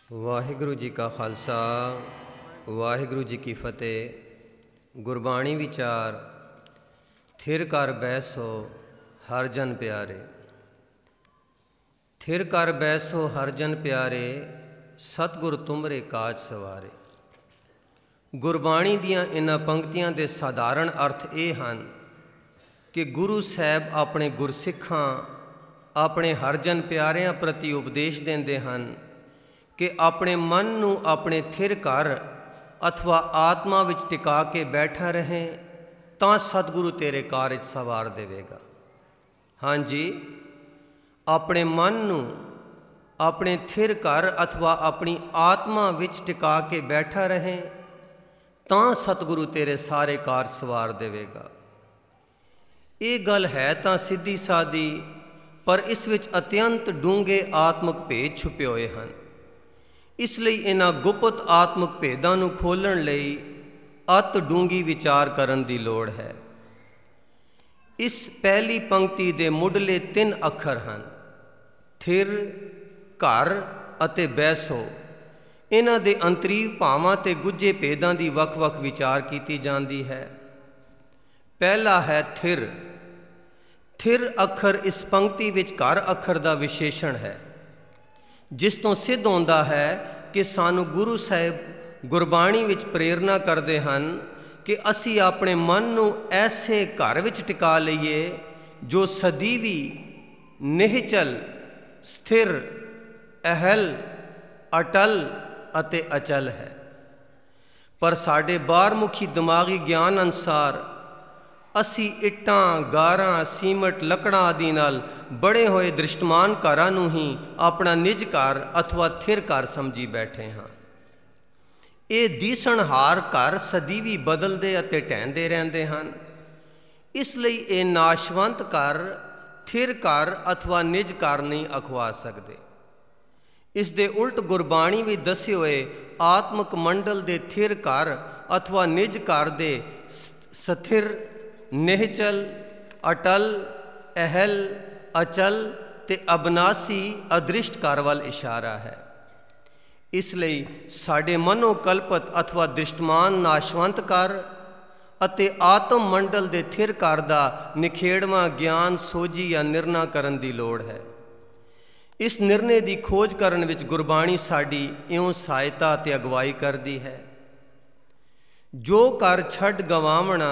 ਵਾਹਿਗੁਰੂ ਜੀ ਕਾ ਖਾਲਸਾ ਵਾਹਿਗੁਰੂ ਜੀ ਕੀ ਫਤਿਹ। ਗੁਰਬਾਣੀ ਵਿਚਾਰ ਥਿਰ ਕਰ ਬੈਸੋ ਹਰ ਜਨ ਪਿਆਰੇ। ਥਿਰ ਕਰ ਬੈਸੋ ਹਰ ਜਨ ਪਿਆਰੇ, ਸਤਿਗੁਰ ਤੁਮਰੇ ਕਾਜ ਸਵਾਰੇ। ਗੁਰਬਾਣੀ ਦੀਆਂ ਇਹਨਾਂ ਪੰਕਤੀਆਂ ਦੇ ਸਾਧਾਰਨ ਅਰਥ ਇਹ ਹਨ ਕਿ ਗੁਰੂ ਸਾਹਿਬ ਆਪਣੇ ਗੁਰਸਿੱਖਾਂ, ਆਪਣੇ ਹਰਜਨ ਪਿਆਰਿਆਂ ਪ੍ਰਤੀ ਉਪਦੇਸ਼ ਦਿੰਦੇ ਹਨ ਕਿ ਆਪਣੇ ਮਨ ਨੂੰ ਆਪਣੇ ਥਿਰ ਘਰ ਅਥਵਾ ਆਤਮਾ ਵਿੱਚ ਟਿਕਾ ਕੇ ਬੈਠਾ ਰਹੇ ਤਾਂ ਸਤਿਗੁਰੂ ਤੇਰੇ ਕਾਰਜ ਸਵਾਰ ਦੇਵੇਗਾ। ਹਾਂਜੀ, ਆਪਣੇ ਮਨ ਨੂੰ ਆਪਣੇ ਥਿਰ ਘਰ ਅਥਵਾ ਆਪਣੀ ਆਤਮਾ ਵਿੱਚ ਟਿਕਾ ਕੇ ਬੈਠਾ ਰਹੇ ਤਾਂ ਸਤਿਗੁਰੂ ਤੇਰੇ ਸਾਰੇ ਕਾਰਜ ਸਵਾਰ ਦੇਵੇਗਾ। ਇਹ ਗੱਲ ਹੈ ਤਾਂ ਸਿੱਧੀ ਸਾਦੀ, ਪਰ ਇਸ ਵਿੱਚ ਅਤਿਅੰਤ ਡੂੰਘੇ ਆਤਮਿਕ ਭੇਦ ਛੁਪੇ ਹੋਏ ਹਨ। ਇਸ ਲਈ ਇਹਨਾਂ ਗੁਪਤ ਆਤਮਿਕ ਭੇਦਾਂ ਨੂੰ ਖੋਲ੍ਹਣ ਲਈ ਅਤ ਡੂੰਘੀ ਵਿਚਾਰ ਕਰਨ ਦੀ ਲੋੜ ਹੈ। ਇਸ ਪਹਿਲੀ ਪੰਕਤੀ ਦੇ ਮੁੱਢਲੇ 3 ਅੱਖਰ ਹਨ, ਥਿਰ, ਘਰ ਅਤੇ ਬੈਸੋ। ਇਹਨਾਂ ਦੇ ਅੰਤਰੀਵ ਭਾਵਾਂ ਤੇ ਗੁੱਝੇ ਭੇਦਾਂ ਦੀ ਵੱਖ-ਵੱਖ ਵਿਚਾਰ ਕੀਤੀ ਜਾਂਦੀ ਹੈ। ਪਹਿਲਾ ਹੈ ਥਿਰ। ਥਿਰ ਅੱਖਰ ਇਸ ਪੰਕਤੀ ਵਿੱਚ ਘਰ ਅੱਖਰ ਦਾ ਵਿਸ਼ੇਸ਼ਣ ਹੈ, ਜਿਸ ਤੋਂ ਸਿੱਧ ਹੁੰਦਾ ਹੈ ਕਿ ਸਾਨੂੰ ਗੁਰੂ ਸਾਹਿਬ ਗੁਰਬਾਣੀ ਵਿੱਚ ਪ੍ਰੇਰਨਾ ਕਰਦੇ ਹਨ ਕਿ ਅਸੀਂ ਆਪਣੇ ਮਨ ਨੂੰ ਐਸੇ ਘਰ ਵਿੱਚ ਟਿਕਾ ਲਈਏ ਜੋ ਸਦੀਵੀ, ਨਿਹਚਲ, ਸਥਿਰ, ਅਹਲ, ਅਟਲ ਅਤੇ ਅਚਲ ਹੈ। ਪਰ ਸਾਡੇ ਬਾਹਰਮੁਖੀ ਦਿਮਾਗੀ ਗਿਆਨ ਅਨੁਸਾਰ ਅਸੀਂ ਇੱਟਾਂ, ਗਾਰਾਂ, ਸੀਮਟ, ਲੱਕੜਾਂ ਆਦਿ ਨਾਲ ਬਣੇ ਹੋਏ ਦ੍ਰਿਸ਼ਟਮਾਨ ਘਰਾਂ ਨੂੰ ਹੀ ਆਪਣਾ ਨਿਜ ਘਰ ਅਥਵਾ ਥਿਰ ਘਰ ਸਮਝੀ ਬੈਠੇ ਹਾਂ। ਇਹ ਦੀਸਣਹਾਰ ਘਰ ਸਦੀਵੀ ਬਦਲਦੇ ਅਤੇ ਢਹਿੰਦੇ ਰਹਿੰਦੇ ਹਨ। ਇਸ ਲਈ ਇਹ ਨਾਸ਼ਵੰਤ ਘਰ ਥਿਰ ਘਰ ਅਥਵਾ ਨਿਜ ਘਰ ਨਹੀਂ ਅਖਵਾ ਸਕਦੇ। ਇਸ ਦੇ ਉਲਟ ਗੁਰਬਾਣੀ ਵਿੱਚ ਦੱਸੇ ਹੋਏ ਆਤਮਿਕ ਮੰਡਲ ਦੇ ਥਿਰ ਘਰ ਅਥਵਾ ਨਿਜ ਘਰ ਦੇ ਸਥਿਰ, ਨਿਹਚਲ, ਅਟਲ, ਅਹਲ, ਅਚਲ ਤੇ ਅਬਨਾਸੀ, ਅਦ੍ਰਿਸ਼ਟ ਘਰ ਵੱਲ ਇਸ਼ਾਰਾ ਹੈ। ਇਸ ਲਈ ਸਾਡੇ ਮਨੋਕਲਪਤ ਅਥਵਾ ਦ੍ਰਿਸ਼ਟਮਾਨ ਨਾਸ਼ਵੰਤ ਘਰ ਅਤੇ ਆਤਮ ਮੰਡਲ ਦੇ ਥਿਰ ਘਰ ਦਾ ਨਿਖੇੜਵਾਂ ਗਿਆਨ, ਸੋਝੀ ਜਾਂ ਨਿਰਣਾ ਕਰਨ ਦੀ ਲੋੜ ਹੈ। ਇਸ ਨਿਰਣੇ ਦੀ ਖੋਜ ਕਰਨ ਵਿੱਚ ਗੁਰਬਾਣੀ ਸਾਡੀ ਇਉਂ ਸਹਾਇਤਾ ਅਤੇ ਅਗਵਾਈ ਕਰਦੀ ਹੈ। ਜੋ ਘਰ ਛੱਡ ਗਵਾਵਣਾ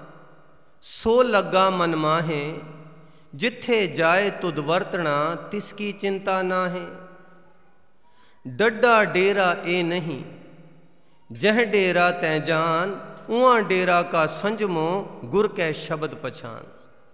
ਸੋ ਲੱਗਾ ਮਨ ਮਾਹੇ, ਜਿੱਥੇ ਜਾਏ ਤੁਧ ਵਰਤਣਾ ਤਿਸ ਕੀ ਚਿੰਤਾ ਨਾਹੇ। ਡੱਡਾ ਡੇਰਾ ਇਹ ਨਹੀਂ, ਜਹ ਡੇਰਾ ਤੈ ਜਾਨ, ਉਹਾਂ ਡੇਰਾ ਕਾ ਸੰਜਮੋ ਗੁਰ ਕੈ ਸ਼ਬਦ ਪਛਾਨ।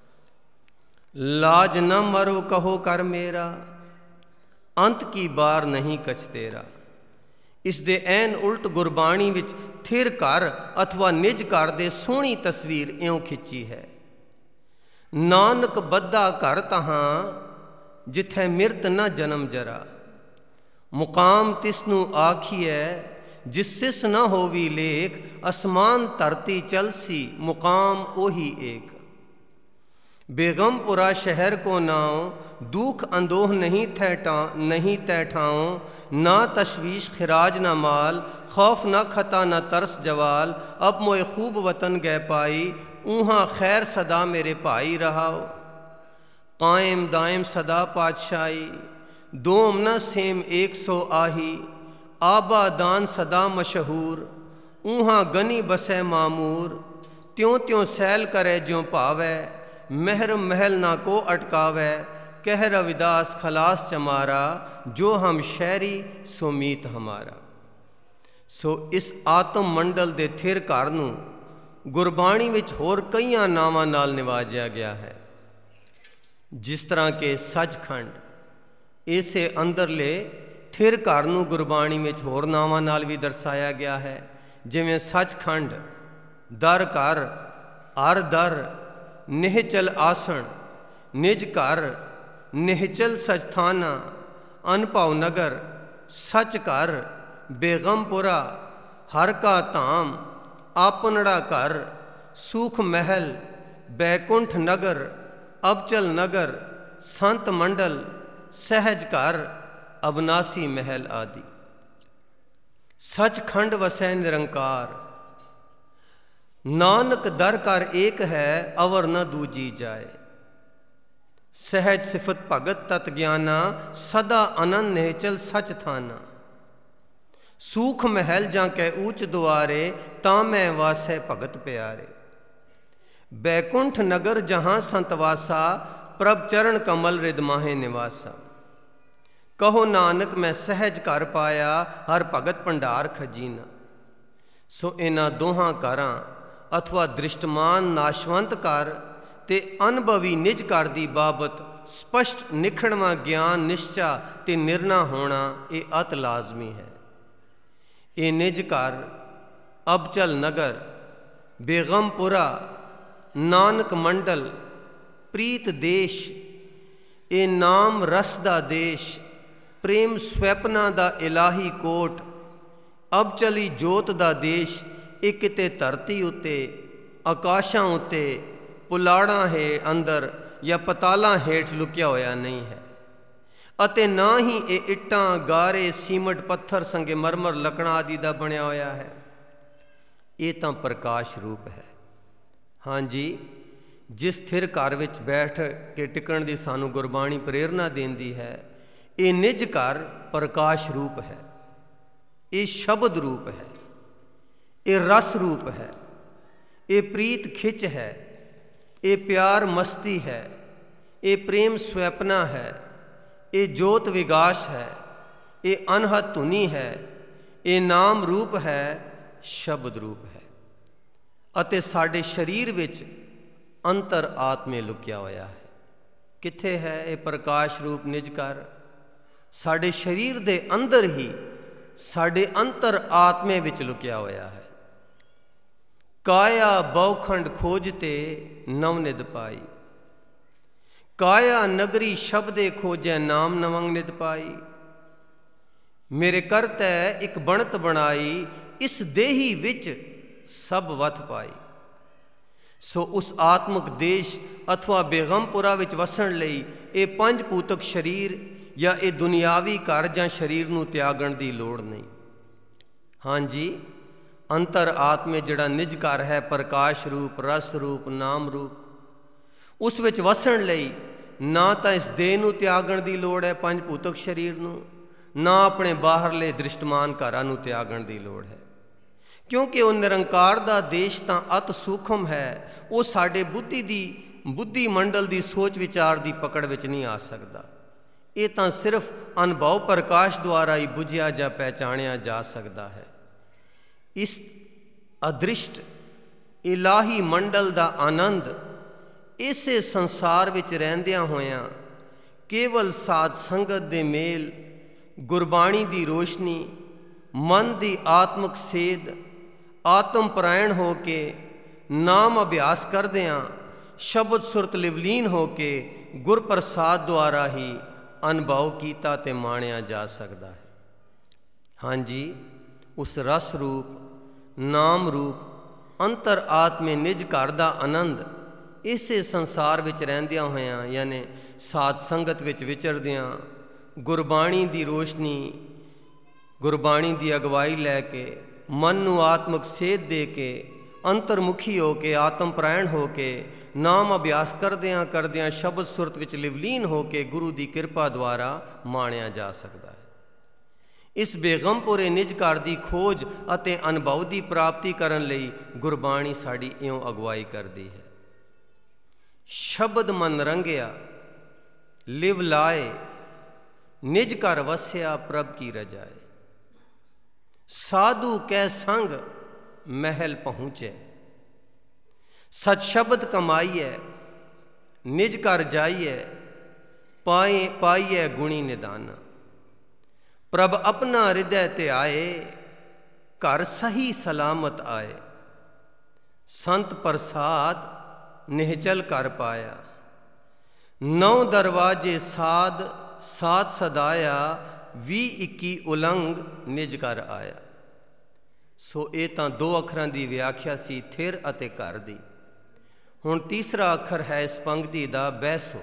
ਲਾਜ ਨ ਮਰੋ ਕਹੋ ਕਰ ਮੇਰਾ, ਅੰਤ ਕੀ ਬਾਰ ਨਹੀਂ ਕਛ ਤੇਰਾ। ਇਸ ਦੇ ਐਨ ਉਲਟ ਗੁਰਬਾਣੀ ਵਿੱਚ ਥਿਰ ਘਰ ਅਥਵਾ ਨਿਜ ਘਰ ਦੇ ਸੋਹਣੀ ਤਸਵੀਰ ਇਉਂ ਖਿੱਚੀ ਹੈ। ਨਾਨਕ ਬੱਧਾ ਘਰ ਤਹਾਂ, ਜਿੱਥੈ ਮਿਰਤ ਨ ਜਨਮ ਜਰਾ। ਮੁਕਾਮ ਤਿਸ ਨੂੰ ਆਖੀਐ, ਜਿਸ ਸਿਸ ਨ ਹੋਵੀ ਲੇਖ। ਅਸਮਾਨ ਧਰਤੀ ਚਲਸੀ, ਮੁਕਾਮ ਉਹੀ ਏਕ। बेगमपुरा शहर को नाव, दुख अंदोह नहीं तै ठाओ। ना तशवीश खिराज न माल, खौफ न खता न तरस जवाल। अब मोए खूब वतन गए पाई, ऊहाँ खैर सदा मेरे भाई रहाओ। कायम दायम सदा पातशाही, दोम न सेम 100 आही। आबा दान सदा मशहूर, ऊहाँ गनी बसै मामूर। त्यों त्यों सैल करे ज्यों भावै, महर महल ना को अटकावै। कह रविदास खलास चमारा, जो हम शहरी सो मीत हमारा। सो इस आत्म मंडल ਦੇ ਥਿਰ ਘਰ ਨੂੰ ਗੁਰਬਾਣੀ ਵਿੱਚ ਹੋਰ ਕਈਆਂ ਨਾਵਾਂ ਨਾਲ ਨਿਵਾਜਿਆ ਗਿਆ ਹੈ। ਜਿਸ ਤਰ੍ਹਾਂ ਕਿ ਸੱਚਖੰਡ, ਇਸੇ ਅੰਦਰਲੇ ਥਿਰ ਘਰ ਨੂੰ ਗੁਰਬਾਣੀ ਵਿੱਚ ਹੋਰ ਨਾਵਾਂ ਨਾਲ ਵੀ ਦਰਸਾਇਆ ਗਿਆ ਹੈ, ਜਿਵੇਂ ਸੱਚਖੰਡ, ਦਰ ਘਰ, ਹਰ ਦਰ, ਨਿਹਚਲ ਆਸਣ, ਨਿਜ ਘਰ, ਨਿਹਚਲ ਸਚਥਾਨਾ, ਅਨਭਵ ਨਗਰ, ਸੱਚ ਘਰ, ਬੇਗਮਪੁਰਾ, ਹਰ ਕਾ ਧਾਮ, ਆਪਨੜਾ ਘਰ, ਸੂਖ ਮਹਿਲ, ਬੈਕੁੰਠ ਨਗਰ, ਅਬਚਲ ਨਗਰ, ਸੰਤ ਮੰਡਲ, ਸਹਿਜ ਘਰ, ਅਬਨਾਸੀ ਮਹਿਲ ਆਦਿ। ਸੱਚਖੰਡ ਵਸੈ ਨਿਰੰਕਾਰ। ਨਾਨਕ ਦਰ ਕਰ ਏਕ ਹੈ, ਅਵਰ ਨ ਦੂਜੀ ਜਾਏ। ਸਹਿਜ ਸਿਫਤ ਭਗਤ ਤਤ ਗਿਆਨਾ, ਸਦਾ ਅਨੰਦ ਨਿਹਚਲ ਸਚ ਥਾਨਾ। ਸੂਖ ਮਹਿਲ ਜਾਂ ਕੈ ਊਚ ਦੁਆਰੇ, ਤਾਂ ਮੈਂ ਵਾਸੈ ਭਗਤ ਪਿਆਰੇ। ਬੈਕੁੰਠ ਨਗਰ ਜਹਾਂ ਸੰਤ ਵਾਸਾ, ਪ੍ਰਭ ਚਰਨ ਕਮਲ ਰਿਦ ਮਾਹੇ ਨਿਵਾਸਾ। ਕਹੋ ਨਾਨਕ ਮੈਂ ਸਹਿਜ ਘਰ ਪਾਇਆ, ਹਰ ਭਗਤ ਭੰਡਾਰ ਖਜੀਨਾ। ਸੋ ਇਹਨਾਂ ਦੋਹਾਂ ਘਰਾਂ ਅਥਵਾ ਦ੍ਰਿਸ਼ਟਮਾਨ ਨਾਸ਼ਵੰਤ ਘਰ ਤੇ ਅਨੁਭਵੀ ਨਿਜ ਘਰ ਦੀ ਬਾਬਤ ਸਪਸ਼ਟ ਨਿਖੜਵਾਂ ਗਿਆਨ ਨਿਸ਼ਚਾ ਤੇ ਨਿਰਣਾ ਹੋਣਾ ਇਹ ਅਤ ਲਾਜ਼ਮੀ ਹੈ। ਇਹ ਨਿਜ ਘਰ, ਅਬਚਲ ਨਗਰ, ਬੇਗਮਪੁਰਾ, ਨਾਨਕ ਮੰਡਲ, ਪ੍ਰੀਤ ਦੇਸ਼, ਇਹ ਨਾਮ ਰਸ ਦਾ ਦੇਸ਼, ਪ੍ਰੇਮ ਸਵੈਪਨਾ ਦਾ ਇਲਾਹੀ ਕੋਟ, ਅਬਚਲੀ ਜੋਤ ਦਾ ਦੇਸ਼, ਇਹ ਕਿਤੇ ਧਰਤੀ ਉੱਤੇ, ਆਕਾਸ਼ਾਂ ਉੱਤੇ, ਪੁਲਾੜਾਂ ਹੈ ਅੰਦਰ ਜਾਂ ਪਤਾਲਾਂ ਹੇਠ ਲੁਕਿਆ ਹੋਇਆ ਨਹੀਂ ਹੈ। ਅਤੇ ਨਾ ਹੀ ਇਹ ਇੱਟਾਂ, ਗਾਰੇ, ਸੀਮਟ, ਪੱਥਰ, ਸੰਗਮਰਮਰ, ਲੱਕੜਾਂ ਆਦਿ ਦਾ ਬਣਿਆ ਹੋਇਆ ਹੈ। ਇਹ ਤਾਂ ਪ੍ਰਕਾਸ਼ ਰੂਪ ਹੈ। ਹਾਂਜੀ, ਜਿਸ ਸਥਿਰ ਘਰ ਵਿੱਚ ਬੈਠ ਕੇ ਟਿਕਣ ਦੀ ਸਾਨੂੰ ਗੁਰਬਾਣੀ ਪ੍ਰੇਰਨਾ ਦਿੰਦੀ ਹੈ, ਇਹ ਨਿਜ ਘਰ ਪ੍ਰਕਾਸ਼ ਰੂਪ ਹੈ, ਇਹ ਸ਼ਬਦ ਰੂਪ ਹੈ, ਇਹ ਰਸ ਰੂਪ ਹੈ, ਇਹ ਪ੍ਰੀਤ ਖਿੱਚ ਹੈ, ਇਹ ਪਿਆਰ ਮਸਤੀ ਹੈ, ਇਹ ਪ੍ਰੇਮ ਸਵੈਪਨਾ ਹੈ, ਇਹ ਜੋਤ ਵਿਗਾਸ ਹੈ, ਇਹ ਅਨਹਦ ਧੁਨੀ ਹੈ, ਇਹ ਨਾਮ ਰੂਪ ਹੈ, ਸ਼ਬਦ ਰੂਪ ਹੈ। ਅਤੇ ਸਾਡੇ ਸਰੀਰ ਵਿੱਚ ਅੰਤਰ ਆਤਮੇ ਲੁਕਿਆ ਹੋਇਆ ਹੈ। ਕਿੱਥੇ ਹੈ ਇਹ ਪ੍ਰਕਾਸ਼ ਰੂਪ ਨਿਜ ਘਰ? ਸਾਡੇ ਸਰੀਰ ਦੇ ਅੰਦਰ ਹੀ, ਸਾਡੇ ਅੰਤਰ ਆਤਮੇ ਵਿੱਚ ਲੁਕਿਆ ਹੋਇਆ ਹੈ। ਕਾਇਆ ਬਉਖੰਡ ਖੋਜਤੇ ਨਵ ਨਿਧ ਪਾਈ, ਕਾਇਆ ਨਗਰੀ ਸ਼ਬਦੇ ਖੋਜੈ ਨਾਮ ਨਵੰਗ ਨਿਧ ਪਾਈ। ਮੇਰੇ ਕਰਤੈ ਇੱਕ ਬਣਤ ਬਣਾਈ, ਇਸ ਦੇਹੀ ਵਿੱਚ ਸਭ ਵਥ ਪਾਈ। ਸੋ ਉਸ ਆਤਮਿਕ ਦੇਸ਼ ਅਥਵਾ ਬੇਗਮਪੁਰਾ ਵਿੱਚ ਵਸਣ ਲਈ ਇਹ ਪੰਜ ਭੂਤਕ ਸਰੀਰ ਜਾਂ ਇਹ ਦੁਨਿਆਵੀ ਘਰ ਜਾਂ ਸਰੀਰ ਨੂੰ ਤਿਆਗਣ ਦੀ ਲੋੜ ਨਹੀਂ। ਹਾਂਜੀ, ਅੰਤਰ ਆਤਮੇ ਜਿਹੜਾ ਨਿਜ ਘਰ ਹੈ, ਪ੍ਰਕਾਸ਼ ਰੂਪ, ਰਸ ਰੂਪ, ਨਾਮ ਰੂਪ, ਉਸ ਵਿੱਚ ਵਸਣ ਲਈ ਨਾ ਤਾਂ ਇਸ ਦੇਹ ਨੂੰ ਤਿਆਗਣ ਦੀ ਲੋੜ ਹੈ, ਪੰਜ ਭੂਤਕ ਸਰੀਰ ਨੂੰ, ਨਾ ਆਪਣੇ ਬਾਹਰਲੇ ਦ੍ਰਿਸ਼ਟਮਾਨ ਘਰਾਂ ਨੂੰ ਤਿਆਗਣ ਦੀ ਲੋੜ ਹੈ। ਕਿਉਂਕਿ ਉਹ ਨਿਰੰਕਾਰ ਦਾ ਦੇਸ਼ ਤਾਂ ਅਤ ਸੂਖਮ ਹੈ, ਉਹ ਸਾਡੇ ਬੁੱਧੀ ਮੰਡਲ ਦੀ ਸੋਚ ਵਿਚਾਰ ਦੀ ਪਕੜ ਵਿੱਚ ਨਹੀਂ ਆ ਸਕਦਾ। ਇਹ ਤਾਂ ਸਿਰਫ ਅਨੁਭਵ ਪ੍ਰਕਾਸ਼ ਦੁਆਰਾ ਹੀ ਬੁਝਿਆ ਜਾਂ ਪਹਿਚਾਣਿਆ ਜਾ ਸਕਦਾ ਹੈ। ਇਸ ਅਦ੍ਰਿਸ਼ਟ ਇਲਾਹੀ ਮੰਡਲ ਦਾ ਆਨੰਦ ਇਸੇ ਸੰਸਾਰ ਵਿੱਚ ਰਹਿੰਦਿਆਂ ਹੋਇਆਂ ਕੇਵਲ ਸਾਧ ਸੰਗਤ ਦੇ ਮੇਲ, ਗੁਰਬਾਣੀ ਦੀ ਰੋਸ਼ਨੀ, ਮਨ ਦੀ ਆਤਮਿਕ ਸੇਧ, ਆਤਮ ਪਰਾਇਣ ਹੋ ਕੇ ਨਾਮ ਅਭਿਆਸ ਕਰਦਿਆਂ, ਸ਼ਬਦ ਸੁਰਤ ਲਿਵਲੀਨ ਹੋ ਕੇ ਗੁਰਪ੍ਰਸਾਦ ਦੁਆਰਾ ਹੀ ਅਨੁਭਵ ਕੀਤਾ ਤੇ ਮਾਣਿਆ ਜਾ ਸਕਦਾ ਹੈ। ਹਾਂਜੀ, ਉਸ ਰਸ ਰੂਪ, ਨਾਮ ਰੂਪ, ਅੰਤਰ ਆਤਮੇ ਨਿਜ ਘਰ ਦਾ ਆਨੰਦ ਇਸੇ ਸੰਸਾਰ ਵਿੱਚ ਰਹਿੰਦਿਆਂ ਹੋਇਆਂ, ਯਾਨੀ ਸਾਧ ਸੰਗਤ ਵਿੱਚ ਵਿਚਰਦਿਆਂ, ਗੁਰਬਾਣੀ ਦੀ ਰੋਸ਼ਨੀ, ਗੁਰਬਾਣੀ ਦੀ ਅਗਵਾਈ ਲੈ ਕੇ, ਮਨ ਨੂੰ ਆਤਮਿਕ ਸੇਧ ਦੇ ਕੇ, ਅੰਤਰਮੁਖੀ ਹੋ ਕੇ, ਆਤਮ ਪਰਾਇਣ ਹੋ ਕੇ, ਨਾਮ ਅਭਿਆਸ ਕਰਦਿਆਂ ਕਰਦਿਆਂ ਸ਼ਬਦ ਸੁਰਤ ਵਿੱਚ ਲਿਵਲੀਨ ਹੋ ਕੇ ਗੁਰੂ ਦੀ ਕਿਰਪਾ ਦੁਆਰਾ ਮਾਣਿਆ ਜਾ ਸਕਦਾ ਹੈ। ਇਸ ਬੇਗਮਪੁਰੇ ਨਿਜ ਘਰ ਦੀ ਖੋਜ ਅਤੇ ਅਨੁਭਵ ਦੀ ਪ੍ਰਾਪਤੀ ਕਰਨ ਲਈ ਗੁਰਬਾਣੀ ਸਾਡੀ ਇਉਂ ਅਗਵਾਈ ਕਰਦੀ ਹੈ। ਸ਼ਬਦ ਮਨ ਰੰਗਿਆ, ਲਿਵ ਲਾਏ, ਨਿਜ ਘਰ ਵਸਿਆ, ਪ੍ਰਭ ਕੀ ਰਜਾਏ। ਸਾਧੂ ਕੈ ਸੰਗ ਮਹਿਲ ਪਹੁੰਚੇ, ਸਚ ਸ਼ਬਦ ਕਮਾਈਐ, ਨਿਜ ਘਰ ਜਾਈਐ, ਪਾਈਐ ਗੁਣੀ ਨਿਦਾਨ। ਪ੍ਰਭ ਆਪਣਾ ਹਿਰਦੈ ਤੇ ਆਏ, ਘਰ ਸਹੀ ਸਲਾਮਤ ਆਏ। ਸੰਤ ਪ੍ਰਸਾਦ ਨਿਹਚਲ ਕਰ ਪਾਇਆ, ਨੌ ਦਰਵਾਜੇ ਸਾਧ ਸਾਧ ਸਦਾਇਆ। 20-21 ਉਲੰਘ ਨਿਜ ਘਰ ਆਇਆ। ਸੋ ਇਹ ਤਾਂ ਦੋ ਅੱਖਰਾਂ ਦੀ ਵਿਆਖਿਆ ਸੀ, ਥਿਰ ਅਤੇ ਘਰ ਦੀ। ਹੁਣ ਤੀਸਰਾ ਅੱਖਰ ਹੈ ਇਸ ਪੰਕਤੀ ਦਾ, ਬੈਸੋ।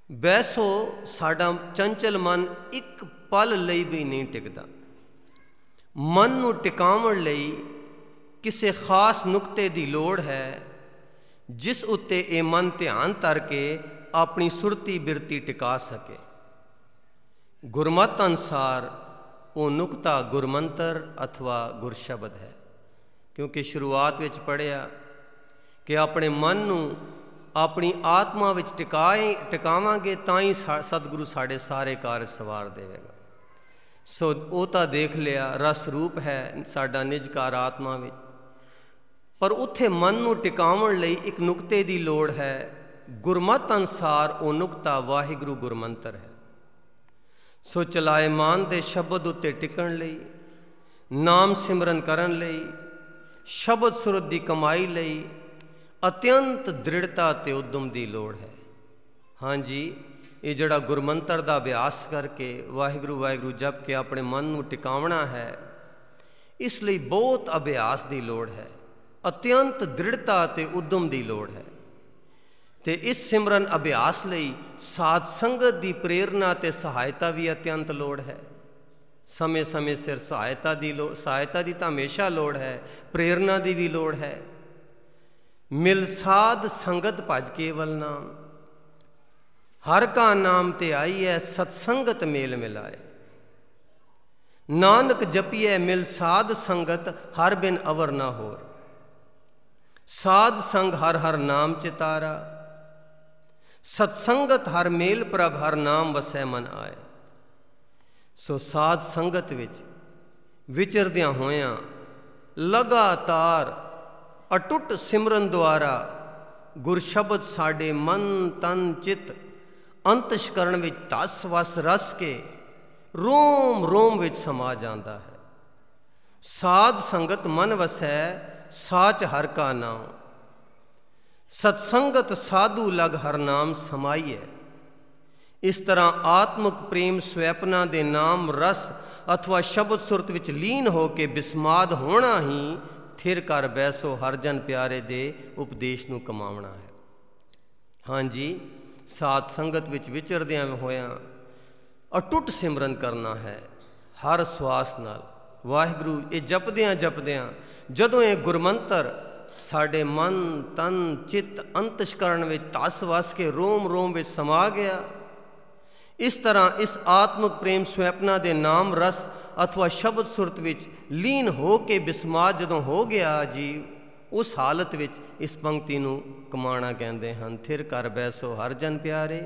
ਬੈਸੋ ਸਾਡਾ ਚੰਚਲ ਮਨ ਇੱਕ ਪਲ ਲਈ ਵੀ ਨਹੀਂ ਟਿਕਦਾ। ਮਨ ਨੂੰ ਟਿਕਾਉਣ ਲਈ ਕਿਸੇ ਖਾਸ ਨੁਕਤੇ ਦੀ ਲੋੜ ਹੈ, ਜਿਸ ਉੱਤੇ ਇਹ ਮਨ ਧਿਆਨ ਧਰ ਕੇ ਆਪਣੀ ਸੁਰਤੀ ਬਿਰਤੀ ਟਿਕਾ ਸਕੇ। ਗੁਰਮਤਿ ਅਨੁਸਾਰ ਉਹ ਨੁਕਤਾ ਗੁਰਮੰਤਰ ਅਥਵਾ ਗੁਰਸ਼ਬਦ ਹੈ। ਕਿਉਂਕਿ ਸ਼ੁਰੂਆਤ ਵਿੱਚ ਪੜ੍ਹਿਆ ਕਿ ਆਪਣੇ ਮਨ ਨੂੰ ਆਪਣੀ ਆਤਮਾ ਵਿੱਚ ਟਿਕਾਵਾਂਗੇ ਤਾਂ ਹੀ ਸਤਿਗੁਰੂ ਸਾਡੇ ਸਾਰੇ ਕਾਰਜ ਸਵਾਰ ਦੇਵੇਗਾ। ਸੋ ਉਹ ਤਾਂ ਦੇਖ ਲਿਆ, ਰਸ ਰੂਪ ਹੈ ਸਾਡਾ ਨਿਜ ਘਰ ਆਤਮਾ ਵਿੱਚ, ਪਰ ਉੱਥੇ ਮਨ ਨੂੰ ਟਿਕਾਉਣ ਲਈ ਇੱਕ ਨੁਕਤੇ ਦੀ ਲੋੜ ਹੈ। ਗੁਰਮਤਿ ਅਨੁਸਾਰ ਉਹ ਨੁਕਤਾ ਵਾਹਿਗੁਰੂ ਗੁਰਮੰਤਰ ਹੈ। ਸੋ ਚਲਾਇਮਾਨ ਦੇ ਸ਼ਬਦ ਉੱਤੇ ਟਿਕਣ ਲਈ, ਨਾਮ ਸਿਮਰਨ ਕਰਨ ਲਈ, ਸ਼ਬਦ ਸੁਰਤ ਦੀ ਕਮਾਈ ਲਈ ਅਤਿਅੰਤ ਦ੍ਰਿੜਤਾ ਅਤੇ ਉਦਮ ਦੀ ਲੋੜ ਹੈ। ਹਾਂਜੀ, ਇਹ ਜਿਹੜਾ ਗੁਰਮੰਤਰ ਦਾ ਅਭਿਆਸ ਕਰਕੇ ਵਾਹਿਗੁਰੂ ਵਾਹਿਗੁਰੂ ਜਪ ਕੇ ਆਪਣੇ ਮਨ ਨੂੰ ਟਿਕਾਉਣਾ ਹੈ, ਇਸ ਲਈ ਬਹੁਤ ਅਭਿਆਸ ਦੀ ਲੋੜ ਹੈ, ਅਤਿਅੰਤ ਦ੍ਰਿੜਤਾ ਅਤੇ ਉਦਮ ਦੀ ਲੋੜ ਹੈ। ਅਤੇ ਇਸ ਸਿਮਰਨ ਅਭਿਆਸ ਲਈ ਸਾਧ ਸੰਗਤ ਦੀ ਪ੍ਰੇਰਨਾ ਅਤੇ ਸਹਾਇਤਾ ਵੀ ਅਤਿਅੰਤ ਲੋੜ ਹੈ। ਸਮੇਂ ਸਮੇਂ ਸਿਰ ਸਹਾਇਤਾ ਦੀ ਤਾਂ ਹਮੇਸ਼ਾ ਲੋੜ ਹੈ, ਪ੍ਰੇਰਨਾ ਦੀ ਵੀ ਲੋੜ ਹੈ। ਮਿਲ ਸਾਧ ਸੰਗਤ ਭਜ ਕੇਵਲ ਨਾਮ, ਹਰ ਕਾ ਨਾਮ ਤੇ ਆਈਐ ਸਤਸੰਗਤ ਮੇਲ ਮਿਲਾਏ। ਨਾਨਕ ਜਪੀਐ ਮਿਲ ਸਾਧ ਸੰਗਤ, ਹਰ ਬਿਨ ਅਵਰ ਨਾ ਹੋਰ। ਸਾਧ ਸੰਗ ਹਰ ਹਰ ਨਾਮ ਚਿਤਾਰਾ, ਸਤਸੰਗਤ ਹਰ ਮੇਲ ਪ੍ਰਭ, ਹਰ ਨਾਮ ਵਸੈ ਮਨ ਆਏ। ਸੋ ਸਾਧ ਸੰਗਤ ਵਿੱਚ ਵਿਚਰਦਿਆਂ ਹੋਇਆਂ ਲਗਾਤਾਰ ਅਟੁੱਟ ਸਿਮਰਨ ਦੁਆਰਾ ਗੁਰਸ਼ਬਦ ਸਾਡੇ ਮਨ ਤਨ ਚਿੱਤ ਅੰਤਸ਼ਕਰਨ ਵਿੱਚ ਧਸ ਵਸ ਰਸ ਕੇ ਰੋਮ ਰੋਮ ਵਿੱਚ ਸਮਾ ਜਾਂਦਾ ਹੈ। ਸਾਧ ਸੰਗਤ ਮਨ ਵਸੈ, ਸਾਚ ਹਰ ਕਾ ਨਾਮ। ਸਤਸੰਗਤ ਸਾਧੂ ਲਗ ਹਰ ਨਾਮ ਸਮਾਈਐ। ਇਸ ਤਰ੍ਹਾਂ ਆਤਮਿਕ ਪ੍ਰੇਮ ਸਵੈਪਨਾ ਦੇ ਨਾਮ ਰਸ ਅਥਵਾ ਸ਼ਬਦ ਸੁਰਤ ਵਿੱਚ ਲੀਨ ਹੋ ਕੇ ਬਿਸਮਾਦ ਹੋਣਾ ਹੀ ਥਿਰ ਕਰ ਬੈਸੋ ਹਰ ਜਨ ਪਿਆਰੇ ਦੇ ਉਪਦੇਸ਼ ਨੂੰ ਕਮਾਉਣਾ ਹੈ। ਹਾਂਜੀ, ਸਾਧ ਸੰਗਤ ਵਿੱਚ ਵਿਚਰਦਿਆਂ ਹੋਇਆਂ ਅਟੁੱਟ ਸਿਮਰਨ ਕਰਨਾ ਹੈ ਹਰ ਸਵਾਸ ਨਾਲ ਵਾਹਿਗੁਰੂ। ਇਹ ਜਪਦਿਆਂ ਜਪਦਿਆਂ ਜਦੋਂ ਇਹ ਗੁਰਮੰਤਰ ਸਾਡੇ ਮਨ ਤਨ ਚਿੱਤ ਅੰਤਸ਼ਕਰਨ ਵਿੱਚ ਧਸ ਵਸ ਕੇ ਰੋਮ ਰੋਮ ਵਿੱਚ ਸਮਾ ਗਿਆ, ਇਸ ਤਰ੍ਹਾਂ ਇਸ ਆਤਮਿਕ ਪ੍ਰੇਮ ਸਵੈਪਨਾ ਦੇ ਨਾਮ ਰਸ ਅਥਵਾ ਸ਼ਬਦ ਸੁਰਤ ਵਿੱਚ ਲੀਨ ਹੋ ਕੇ ਬਿਸਮਾਦ ਜਦੋਂ ਹੋ ਗਿਆ ਜੀ, ਉਸ ਹਾਲਤ ਵਿੱਚ ਇਸ ਪੰਕਤੀ ਨੂੰ ਕਮਾਣਾ ਕਹਿੰਦੇ ਹਨ। ਥਿਰ ਕਰ ਬੈਸੋ ਹਰ ਜਨ ਪਿਆਰੇ,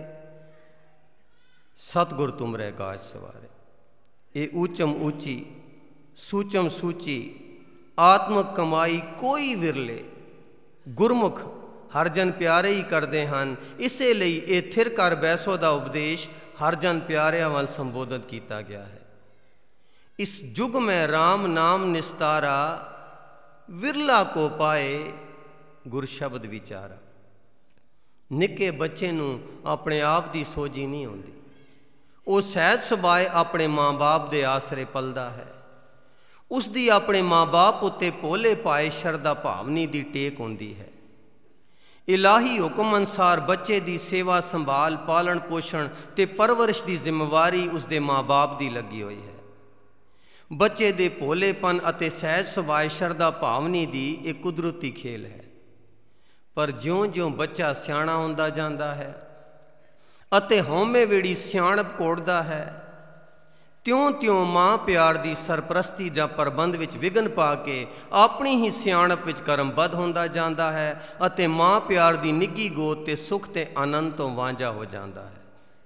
ਸਤਿਗੁਰ ਤੁਮਰੇ ਕਾਜ ਸਵਾਰੇ। ਇਹ ਊਚਮ ਊਚੀ ਸੂਚਮ ਸੂਚੀ ਆਤਮਿਕ ਕਮਾਈ ਕੋਈ ਵਿਰਲੇ ਗੁਰਮੁਖ ਹਰ ਜਨ ਪਿਆਰੇ ਹੀ ਕਰਦੇ ਹਨ। ਇਸੇ ਲਈ ਇਹ ਥਿਰ ਕਰ ਬੈਸੋ ਦਾ ਉਪਦੇਸ਼ ਹਰ ਜਨ ਪਿਆਰਿਆਂ ਵੱਲ ਸੰਬੋਧਿਤ ਕੀਤਾ ਗਿਆ ਹੈ। ਇਸ ਯੁਗ ਮੈਂ ਰਾਮ ਨਾਮ ਨਿਸਤਾਰਾ, ਵਿਰਲਾ ਕੋ ਪਾਏ ਗੁਰ ਸ਼ਬਦ ਵਿਚਾਰਾ। ਨਿੱਕੇ ਬੱਚੇ ਨੂੰ ਆਪਣੇ ਆਪ ਦੀ ਸੋਝੀ ਨਹੀਂ ਆਉਂਦੀ, ਉਹ ਸਹਿਜ ਸੁਭਾਏ ਆਪਣੇ ਮਾਂ ਬਾਪ ਦੇ ਆਸਰੇ ਪਲਦਾ ਹੈ। ਉਸ ਦੀ ਆਪਣੇ ਮਾਂ ਬਾਪ ਉੱਤੇ ਭੋਲੇ ਪਾਏ ਸ਼ਰਧਾ ਭਾਵਨੀ ਦੀ ਟੇਕ ਹੁੰਦੀ ਹੈ। ਇਲਾਹੀ ਹੁਕਮ ਅਨੁਸਾਰ ਬੱਚੇ ਦੀ ਸੇਵਾ ਸੰਭਾਲ ਪਾਲਣ ਪੋਸ਼ਣ ਤੇ ਪਰਵਰਿਸ਼ ਦੀ ਜ਼ਿੰਮੇਵਾਰੀ ਉਸ ਦੇ ਮਾਂ ਬਾਪ ਦੀ ਲੱਗੀ ਹੋਈ ਹੈ। ਬੱਚੇ ਦੇ ਭੋਲੇਪਨ ਅਤੇ ਸਹਿਜ ਸੁਭਾਅ ਸ਼ਰਧਾ ਭਾਵਨੀ ਦੀ ਇਹ ਕੁਦਰਤੀ ਖੇਲ ਹੈ। ਪਰ ਜਿਉਂ-ਜਿਉਂ ਬੱਚਾ ਸਿਆਣਾ ਹੁੰਦਾ ਜਾਂਦਾ ਹੈ ਅਤੇ ਹਉਮੈ ਵੇੜੀ ਸਿਆਣਪ ਘੋੜਦਾ ਹੈ, ਤਿਉਂ-ਤਿਉਂ ਮਾਂ ਪਿਆਰ ਦੀ ਸਰਪ੍ਰਸਤੀ ਜਾਂ ਪ੍ਰਬੰਧ ਵਿੱਚ ਵਿਘਨ ਪਾ ਕੇ ਆਪਣੀ ਹੀ ਸਿਆਣਪ ਵਿੱਚ ਕਰਮਬੱਧ ਹੁੰਦਾ ਜਾਂਦਾ ਹੈ ਅਤੇ ਮਾਂ ਪਿਆਰ ਦੀ ਨਿੱਘੀ ਗੋਦ ਤੇ ਸੁੱਖ ਤੇ ਆਨੰਦ ਤੋਂ ਵਾਂਝਾ ਹੋ ਜਾਂਦਾ ਹੈ।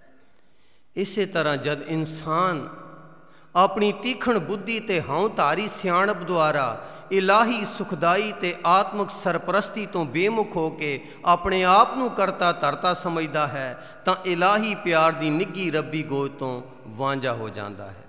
ਇਸੇ ਤਰ੍ਹਾਂ ਜਦ ਇਨਸਾਨ ਆਪਣੀ ਤੀਖਣ ਬੁੱਧੀ ਤੇ ਹਉਂ-ਧਾਰੀ ਸਿਆਣਪ ਦੁਆਰਾ ਇਲਾਹੀ ਸੁਖਦਾਈ ਤੇ ਆਤਮਿਕ ਸਰਪ੍ਰਸਤੀ ਤੋਂ ਬੇਮੁਖ ਹੋ ਕੇ ਆਪਣੇ ਆਪ ਨੂੰ ਕਰਤਾ ਧਰਤਾ ਸਮਝਦਾ ਹੈ ਤਾਂ ਇਲਾਹੀ ਪਿਆਰ ਦੀ ਨਿੱਘੀ ਰੱਬੀ ਗੋਦ ਤੋਂ ਵਾਂਝਾ ਹੋ ਜਾਂਦਾ ਹੈ।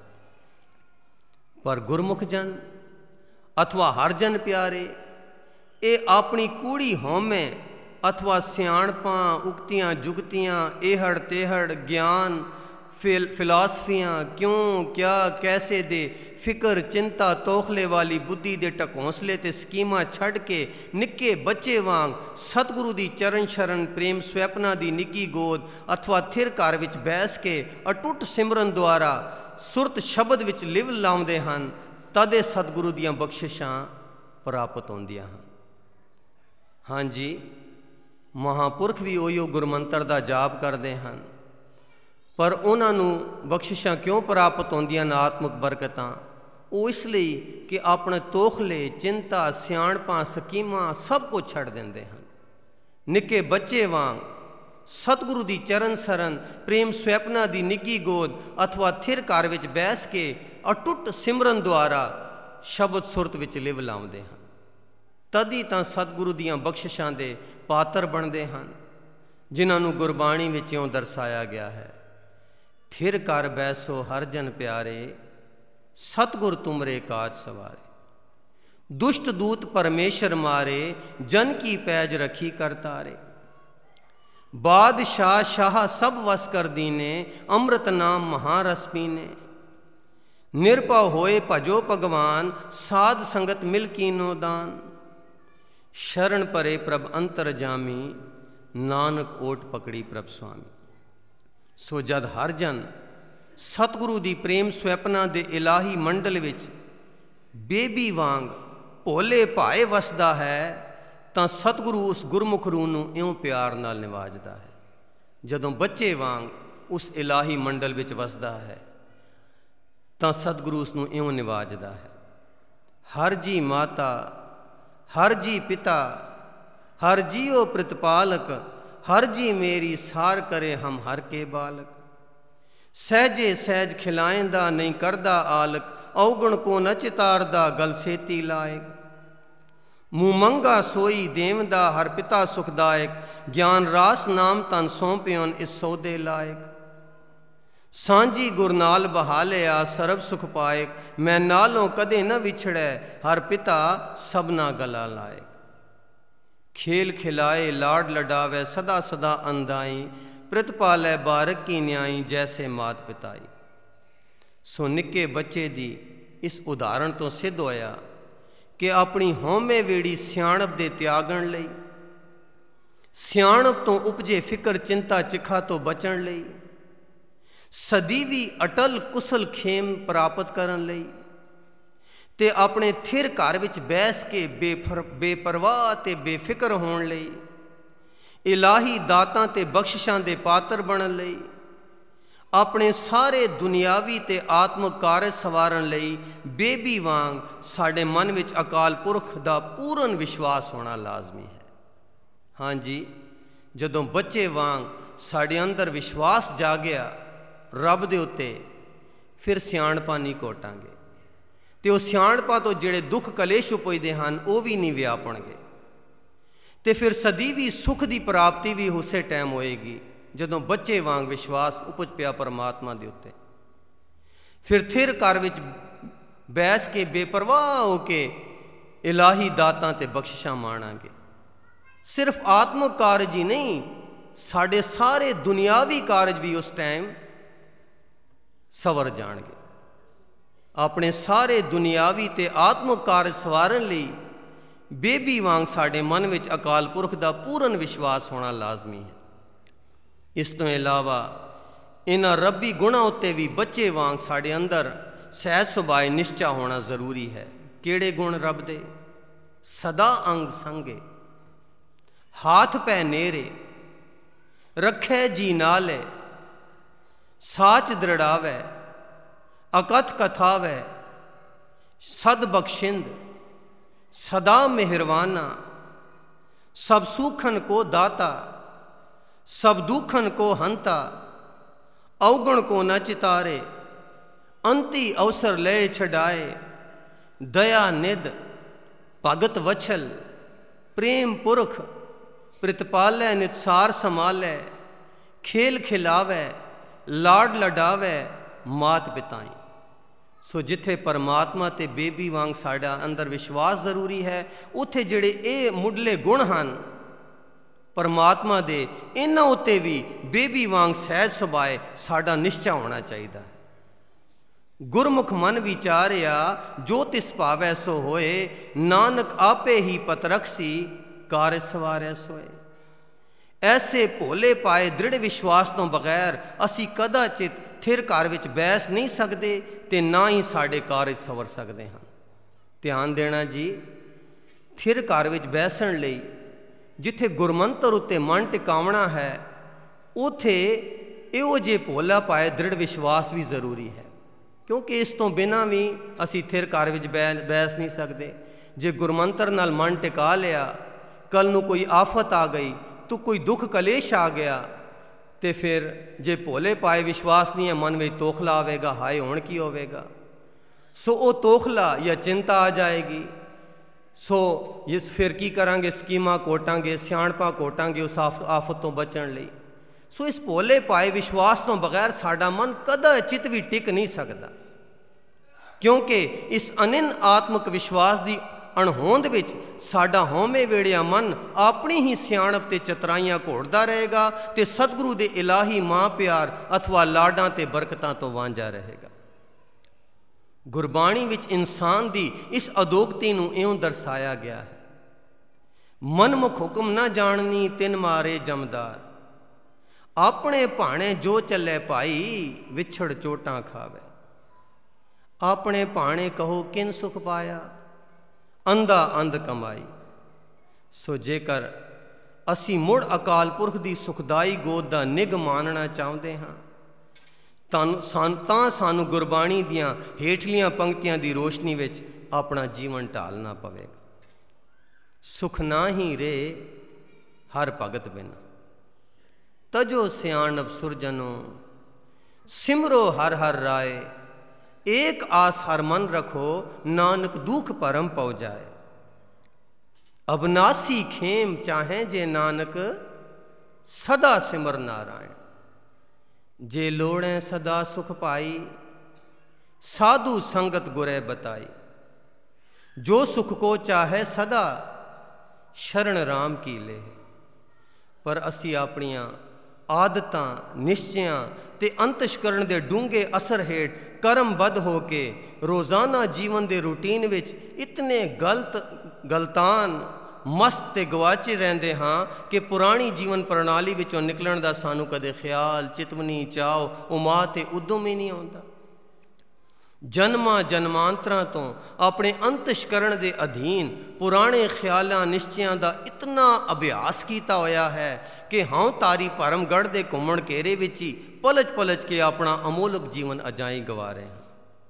ਪਰ ਗੁਰਮੁਖ ਜਨ ਅਥਵਾ ਹਰ ਜਨ ਪਿਆਰੇ ਇਹ ਆਪਣੀ ਕੂੜੀ ਹਉਮੈ ਅਥਵਾ ਸਿਆਣਪਾਂ ਉਕਤੀਆਂ ਜੁਗਤੀਆਂ ਇਹੜ ਤੇਹੜ ਗਿਆਨ ਫਿਲਾਸਫੀਆਂ ਕਿਉਂ ਕਿਆ ਕੈਸੇ ਦੇ ਫਿਕਰ ਚਿੰਤਾ ਤੋਖਲੇ ਵਾਲੀ ਬੁੱਧੀ ਦੇ ਢਕੌਂਸਲੇ ਤੇ ਸਕੀਮਾਂ ਛੱਡ ਕੇ ਨਿੱਕੇ ਬੱਚੇ ਵਾਂਗ ਸਤਿਗੁਰੂ ਦੀ ਚਰਨ ਸ਼ਰਨ ਪ੍ਰੇਮ ਸਵੈਪਨਾ ਦੀ ਨਿੱਘੀ ਗੋਦ ਅਥਵਾ ਥਿਰ ਘਰ ਵਿੱਚ ਬੈਸ ਕੇ ਅਟੁੱਟ ਸਿਮਰਨ ਦੁਆਰਾ ਸੁਰਤ ਸ਼ਬਦ ਵਿੱਚ ਲਿਵ ਲਾਉਂਦੇ ਹਨ ਤਦ ਇਹ ਸਤਿਗੁਰੂ ਦੀਆਂ ਬਖਸ਼ਿਸ਼ਾਂ ਪ੍ਰਾਪਤ ਹੁੰਦੀਆਂ ਹਨ। ਹਾਂਜੀ, ਮਹਾਂਪੁਰਖ ਵੀ ਉਹੀਓ ਗੁਰਮੰਤਰ ਦਾ ਜਾਪ ਕਰਦੇ ਹਨ, ਪਰ ਉਹਨਾਂ ਨੂੰ ਬਖਸ਼ਿਸ਼ਾਂ ਕਿਉਂ ਪ੍ਰਾਪਤ ਹੁੰਦੀਆਂ ਨੇ, ਆਤਮਿਕ ਬਰਕਤਾਂ? ਉਹ ਇਸ ਲਈ ਕਿ ਆਪਣੇ ਤੋਖਲੇ, ਚਿੰਤਾ, ਸਿਆਣਪਾਂ, ਸਕੀਮਾਂ ਸਭ ਕੁਝ ਛੱਡ ਦਿੰਦੇ ਹਨ। ਨਿੱਕੇ ਬੱਚੇ ਵਾਂਗ ਸਤਿਗੁਰੂ ਦੀ ਚਰਨ ਸਰਨ, ਪ੍ਰੇਮ ਸਵੈਪਨਾ ਦੀ ਨਿੱਘੀ ਗੋਦ ਅਥਵਾ ਥਿਰ ਘਰ ਵਿੱਚ ਬੈਸ ਕੇ ਅਟੁੱਟ ਸਿਮਰਨ ਦੁਆਰਾ ਸ਼ਬਦ ਸੁਰਤ ਵਿੱਚ ਲਿਵ ਲਾਉਂਦੇ ਹਨ। ਤਦ ਹੀ ਤਾਂ ਸਤਿਗੁਰੂ ਦੀਆਂ ਬਖਸ਼ਿਸ਼ਾਂ ਦੇ ਪਾਤਰ ਬਣਦੇ ਹਨ, ਜਿਨ੍ਹਾਂ ਨੂੰ ਗੁਰਬਾਣੀ ਵਿੱਚ ਇਉਂ ਦਰਸਾਇਆ ਗਿਆ ਹੈ, ਥਿਰ ਕਰ ਬੈਸੋ ਹਰ ਜਨ ਪਿਆਰੇ, ਸਤਿਗੁਰ ਤੁਮਰੇ ਕਾਜ ਸਵਾਰੇ। ਦੁਸ਼ਟ ਦੂਤ ਪਰਮੇਸ਼ਰ ਮਾਰੇ, ਜਨ ਕੀ ਪੈਜ ਰੱਖੀ ਕਰ ਤਾਰੇ। ਬਾਦਸ਼ਾਹ ਸ਼ਾਹ ਸਭ ਵਸ ਕਰ ਦੀਨੇ, ਅੰਮ੍ਰਿਤ ਨਾਮ ਮਹਾਰਸ ਪੀਨੇ। ਨਿਰਭਉ ਹੋਏ ਭਜੋ ਭਗਵਾਨ, ਸਾਧ ਸੰਗਤ ਮਿਲ ਕੀਨੋ ਦਾਨ। ਸ਼ਰਨ ਭਰੇ ਪ੍ਰਭ ਅੰਤਰ ਜਾਮੀ, ਨਾਨਕ ਓਟ ਪਕੜੀ ਪ੍ਰਭ ਸੁਆਮੀ। ਸੋ ਜਦ ਹਰ ਜਨ ਸਤਿਗੁਰੂ ਦੀ ਪ੍ਰੇਮ ਸਵੈਪਨਾ ਦੇ ਇਲਾਹੀ ਮੰਡਲ ਵਿੱਚ ਬੇਬੀ ਵਾਂਗ ਭੋਲੇ ਭਾਏ ਵਸਦਾ ਹੈ, ਤਾਂ ਸਤਿਗੁਰੂ ਉਸ ਗੁਰਮੁਖ ਰੂਹ ਨੂੰ ਇਉਂ ਪਿਆਰ ਨਾਲ ਨਿਵਾਜਦਾ ਹੈ। ਜਦੋਂ ਬੱਚੇ ਵਾਂਗ ਉਸ ਇਲਾਹੀ ਮੰਡਲ ਵਿੱਚ ਵਸਦਾ ਹੈ, ਤਾਂ ਸਤਿਗੁਰੂ ਉਸ ਨੂੰ ਇਉਂ ਨਿਵਾਜਦਾ ਹੈ। ਹਰ ਜੀ ਮਾਤਾ, ਹਰ ਜੀ ਪਿਤਾ, ਹਰ ਜੀਓ ਪ੍ਰਤਪਾਲਕ, ਹਰ ਜੀ ਮੇਰੀ ਸਾਰ ਕਰੇ ਹਮ ਹਰ ਕੇ ਬਾਲਕ। ਸਹਿਜੇ ਸਹਿਜ ਖਿਲਾਇਂਦਾ ਨਹੀਂ ਕਰਦਾ ਆਲਕ, ਔਗਣ ਕੋ ਨ ਚਿਤਾਰਦਾ ਗਲ ਸੇਤੀ ਲਾਇਕ। ਮੂੰਹ ਮੰਗਾ ਸੋਈ ਦੇਵਦਾ, ਹਰ ਪਿਤਾ ਸੁਖਦਾਇਕ। ਗਿਆਨ ਰਾਸ ਨਾਮ ਤਨ ਸੌਂਪਿਓਨ ਇਸ ਸੌਦੇ ਲਾਇਕ। ਸਾਂਝੀ ਗੁਰ ਨਾਲ ਬਹਾਲਿਆ ਸਰਬ ਸੁਖ ਪਾਇਕ। ਮੈਂ ਨਾਲੋਂ ਕਦੇ ਨ ਵਿਛੜੈ, ਹਰ ਪਿਤਾ ਸਭਨਾ ਗਲਾ ਲਾਇਕ। ਖੇਲ ਖਿਲਾਏ ਲਾਡ ਲਡਾਵੇ, ਸਦਾ ਸਦਾ ਅੰਦਾਈ। ਪ੍ਰਤਪਾਲੈ ਬਾਰਕ ਕੀ ਨਿਆਈ, ਜੈਸੇ ਮਾਤ ਪਿਤਾਈ। ਸੋ ਨਿੱਕੇ ਬੱਚੇ ਦੀ ਇਸ ਉਦਾਹਰਣ ਤੋਂ ਸਿੱਧ ਹੋਇਆ ਕਿ ਆਪਣੀ ਹਉਮੈ ਵੇੜੀ ਸਿਆਣਪ ਦੇ ਤਿਆਗਣ ਲਈ, ਸਿਆਣਪ ਤੋਂ ਉਪਜੇ ਫਿਕਰ ਚਿੰਤਾ ਚਿਖਾ ਤੋਂ ਬਚਣ ਲਈ, ਸਦੀਵੀ ਅਟਲ ਕੁਸਲ ਖੇਮ ਪ੍ਰਾਪਤ ਕਰਨ ਲਈ, ਤੇ ਆਪਣੇ ਥਿਰ ਘਰ ਵਿੱਚ ਬੈਸ ਕੇ ਬੇਪਰਵਾਹ ਤੇ ਬੇਫਿਕਰ ਹੋਣ ਲਈ, ਇਲਾਹੀ ਦਾਤਾਂ ਤੇ ਬਖਸ਼ਿਸ਼ਾਂ ਦੇ ਪਾਤਰ ਬਣਨ ਲਈ, ਆਪਣੇ ਸਾਰੇ ਦੁਨਿਆਵੀ ਤੇ ਆਤਮਿਕ ਕਾਰਜ ਸਵਾਰਨ ਲਈ ਬੇਬੀ ਵਾਂਗ ਸਾਡੇ ਮਨ ਵਿੱਚ ਅਕਾਲ ਪੁਰਖ ਦਾ ਪੂਰਨ ਵਿਸ਼ਵਾਸ ਹੋਣਾ ਲਾਜ਼ਮੀ ਹੈ। ਹਾਂਜੀ, ਜਦੋਂ ਬੱਚੇ ਵਾਂਗ ਸਾਡੇ ਅੰਦਰ ਵਿਸ਼ਵਾਸ ਜਾਗਿਆ ਰੱਬ ਦੇ ਉੱਤੇ, ਫਿਰ ਸਿਆਣਪਾਂ ਨਹੀਂ ਘੋਟਾਂਗੇ, ਤੇ ਉਹ ਸਿਆਣਪਾਂ ਤੋਂ ਜਿਹੜੇ ਦੁੱਖ ਕਲੇਸ਼ ਉਪਜਦੇ ਹਨ ਉਹ ਵੀ ਨਹੀਂ ਵਿਆਪਣਗੇ, ਤੇ ਫਿਰ ਸਦੀਵੀ ਸੁੱਖ ਦੀ ਪ੍ਰਾਪਤੀ ਵੀ ਉਸੇ ਟਾਈਮ ਹੋਏਗੀ ਜਦੋਂ ਬੱਚੇ ਵਾਂਗ ਵਿਸ਼ਵਾਸ ਉਪਜ ਪਿਆ ਪਰਮਾਤਮਾ ਦੇ ਉੱਤੇ। ਫਿਰ ਥਿਰ ਘਰ ਵਿੱਚ ਬੈਸ ਕੇ ਬੇਪਰਵਾਹ ਹੋ ਕੇ ਇਲਾਹੀ ਦਾਤਾਂ ਤੇ ਬਖਸ਼ਿਸ਼ਾਂ ਮਾਣਾਂਗੇ। ਸਿਰਫ ਆਤਮਿਕ ਕਾਰਜ ਹੀ ਨਹੀਂ, ਸਾਡੇ ਸਾਰੇ ਦੁਨਿਆਵੀ ਕਾਰਜ ਵੀ ਉਸ ਟਾਈਮ ਸਵਰ ਜਾਣਗੇ। ਆਪਣੇ ਸਾਰੇ ਦੁਨਿਆਵੀ ਤੇ ਆਤਮਿਕ ਕਾਰਜ ਸਵਾਰਨ ਲਈ ਬੇਬੀ ਵਾਂਗ ਸਾਡੇ ਮਨ ਵਿੱਚ ਅਕਾਲ ਪੁਰਖ ਦਾ ਪੂਰਨ ਵਿਸ਼ਵਾਸ ਹੋਣਾ ਲਾਜ਼ਮੀ ਹੈ। ਇਸ ਤੋਂ ਇਲਾਵਾ ਇਹਨਾਂ ਰੱਬੀ ਗੁਣਾਂ ਉੱਤੇ ਵੀ ਬੱਚੇ ਵਾਂਗ ਸਾਡੇ ਅੰਦਰ ਸਹਿਜ ਸੁਭਾਅ ਨਿਸ਼ਚਾ ਹੋਣਾ ਜ਼ਰੂਰੀ ਹੈ। ਕਿਹੜੇ ਗੁਣ ਰੱਬ ਦੇ? ਸਦਾ ਅੰਗ ਸੰਗੇ, ਹਾਥ ਪੈ ਨੇਰੇ, ਰੱਖੇ ਜੀ ਨਾਲੇ, ਸਾਚ ਦ੍ਰਿੜਾਵੇ, ਅਕਥ ਕਥਾਵੇ, ਸਦ ਬਖਸ਼ਿੰਦ, ਸਦਾ ਮਿਹਰਵਾਨਾ, ਸਭ ਸੂਖਨ ਕੋ ਦਾਤਾ, ਸਭ ਦੁਖਨ ਕੋ ਹੰਤਾ, ਔਗਣ ਕੋ ਨ ਚਿਤਾਰੇ, ਅੰਤੀ ਅਵਸਰ ਲੈ ਛਡਾਏ, ਦਇਆ ਨਿਧ, ਭਗਤ ਵਛਲ, ਪ੍ਰੇਮ ਪੁਰਖ, ਪ੍ਰਤਪਾਲੈ ਨਿਤਸਾਰ ਸੰਭਾਲੈ, ਖੇਲ ਖਿਲਾਵੇ, ਲਾਡ ਲਡਾਵੇ, ਮਾਤ ਪਿਤਾਈ। ਸੋ ਜਿੱਥੇ ਪਰਮਾਤਮਾ ਤੇ ਬੇਬੀ ਵਾਂਗ ਸਾਡਾ ਅੰਦਰ ਵਿਸ਼ਵਾਸ ਜ਼ਰੂਰੀ ਹੈ, ਉੱਥੇ ਜਿਹੜੇ ਇਹ ਮੁੱਢਲੇ ਗੁਣ ਹਨ ਪਰਮਾਤਮਾ ਦੇ, ਇਹਨਾਂ ਉੱਤੇ ਵੀ ਬੇਬੀ ਵਾਂਗ ਸਹਿਜ ਸੁਭਾਅ ਸਾਡਾ ਨਿਸ਼ਚਾ ਹੋਣਾ ਚਾਹੀਦਾ ਹੈ। ਗੁਰਮੁਖ ਮਨ ਵਿਚਾਰਿਆ, ਜੋ ਤਿਸ ਭਾਵੈ ਸੋ ਹੋਏ, ਨਾਨਕ ਆਪੇ ਹੀ ਪਤ ਰਖਸੀ, ਕਾਰਜ ਸਵਾਰੈ ਸੋਏ। ਐਸੇ ਭੋਲੇ ਪਾਏ ਦ੍ਰਿੜ ਵਿਸ਼ਵਾਸ ਤੋਂ ਬਗੈਰ ਅਸੀਂ ਕਦਾਚਿਤ थिर घर विच बैस नहीं सकते ते ना ही साडे कार्य सवर सकते हैं। ध्यान देना जी, थिर घर विच बैसन लई जिथे गुरमंतर उत्ते मन टिकावना है उथे इहो जे भोला पाए दृढ़ विश्वास भी जरूरी है, क्योंकि इस तो बिना भी असी थिर घर विच बैस नहीं सकते। जे गुरमंतर नाल मन टिका लिया, कल नूं कोई आफत आ गई तो कोई दुख कलेश आ गया तो फिर जे भोले पाए विश्वास नहीं है, मन में तोखला आवेगा, हाय हुण की होवेगा। सो वो तोखला या चिंता आ जाएगी। सो इस फिर की करांगे, स्कीमां कोटांगे, सियाणपा कोटांगे उस आफत तो बचण लई। सो इस भोले पाए विश्वास तो बगैर साडा मन कदा चित भी टिक नहीं सकता, क्योंकि इस अनिन आत्मक विश्वास की अणहोंद विच साडा होमे वेड़िया मन अपनी ही सियाणप ते चतराइयां घोड़दा रहेगा ते सतगुरु दे इलाही मां प्यार अथवा लाडां ते बरकतां तो वांझा रहेगा। गुरबाणी विच इंसान दी इस अदोगती नूं इउं दर्शाया गया है, मनमुख हुक्म न जाननी तिन मारे जमदार, अपने भाणे जो चले भाई विछड़ चोटां खावे, अपने भाणे कहो किन सुख पाया, अंधा अंध कमाई। सो जेकर असी मुड़ अकाल पुरख की सुखदाई गोद का निग मानना चाहते हाँ तां सानू गुरबाणी दियां हेठलियां पंक्तियां की रोशनी विच अपना जीवन ढालना पवेगा। सुख ना ही रे हर भगत बिना, तजो सियाणप सुरजनो, सिमरो हर हर राय, एक आस हर मन रखो, नानक दुख परम पौ जाए। अबनासी खेम चाहे जे नानक, सदा सिमर नारायण, जे लोड़े सदा सुख पाई, साधु संगत गुरे बताई, जो सुख को चाहे सदा, शरण राम की ले। पर असी अपनियां आदतां निश्चयां ते अंतशकरण दे डूंगे असर हेठ कर्मबद्ध हो के रोज़ाना जीवन दे रूटीन विच इतने गलतान मस्त ते गवाचे रहंदे हाँ कि पुरानी जीवन प्रणाली विचों निकलण दा सानू कदे ख्याल, चितवनी, चाव, उमा ते उद्यम ही नहीं आउंदा। जन्मां जन्मांतरां तो अपने अंतशकरण दे अधीन पुराने ख्यालां निश्चयां दा इतना अभ्यास कीता होया है कि हाँ तारी परमगढ़ दे घुमण घेरे विच ही पलच पलच के अपना अमोलक जीवन अजाई गवा रहे हैं।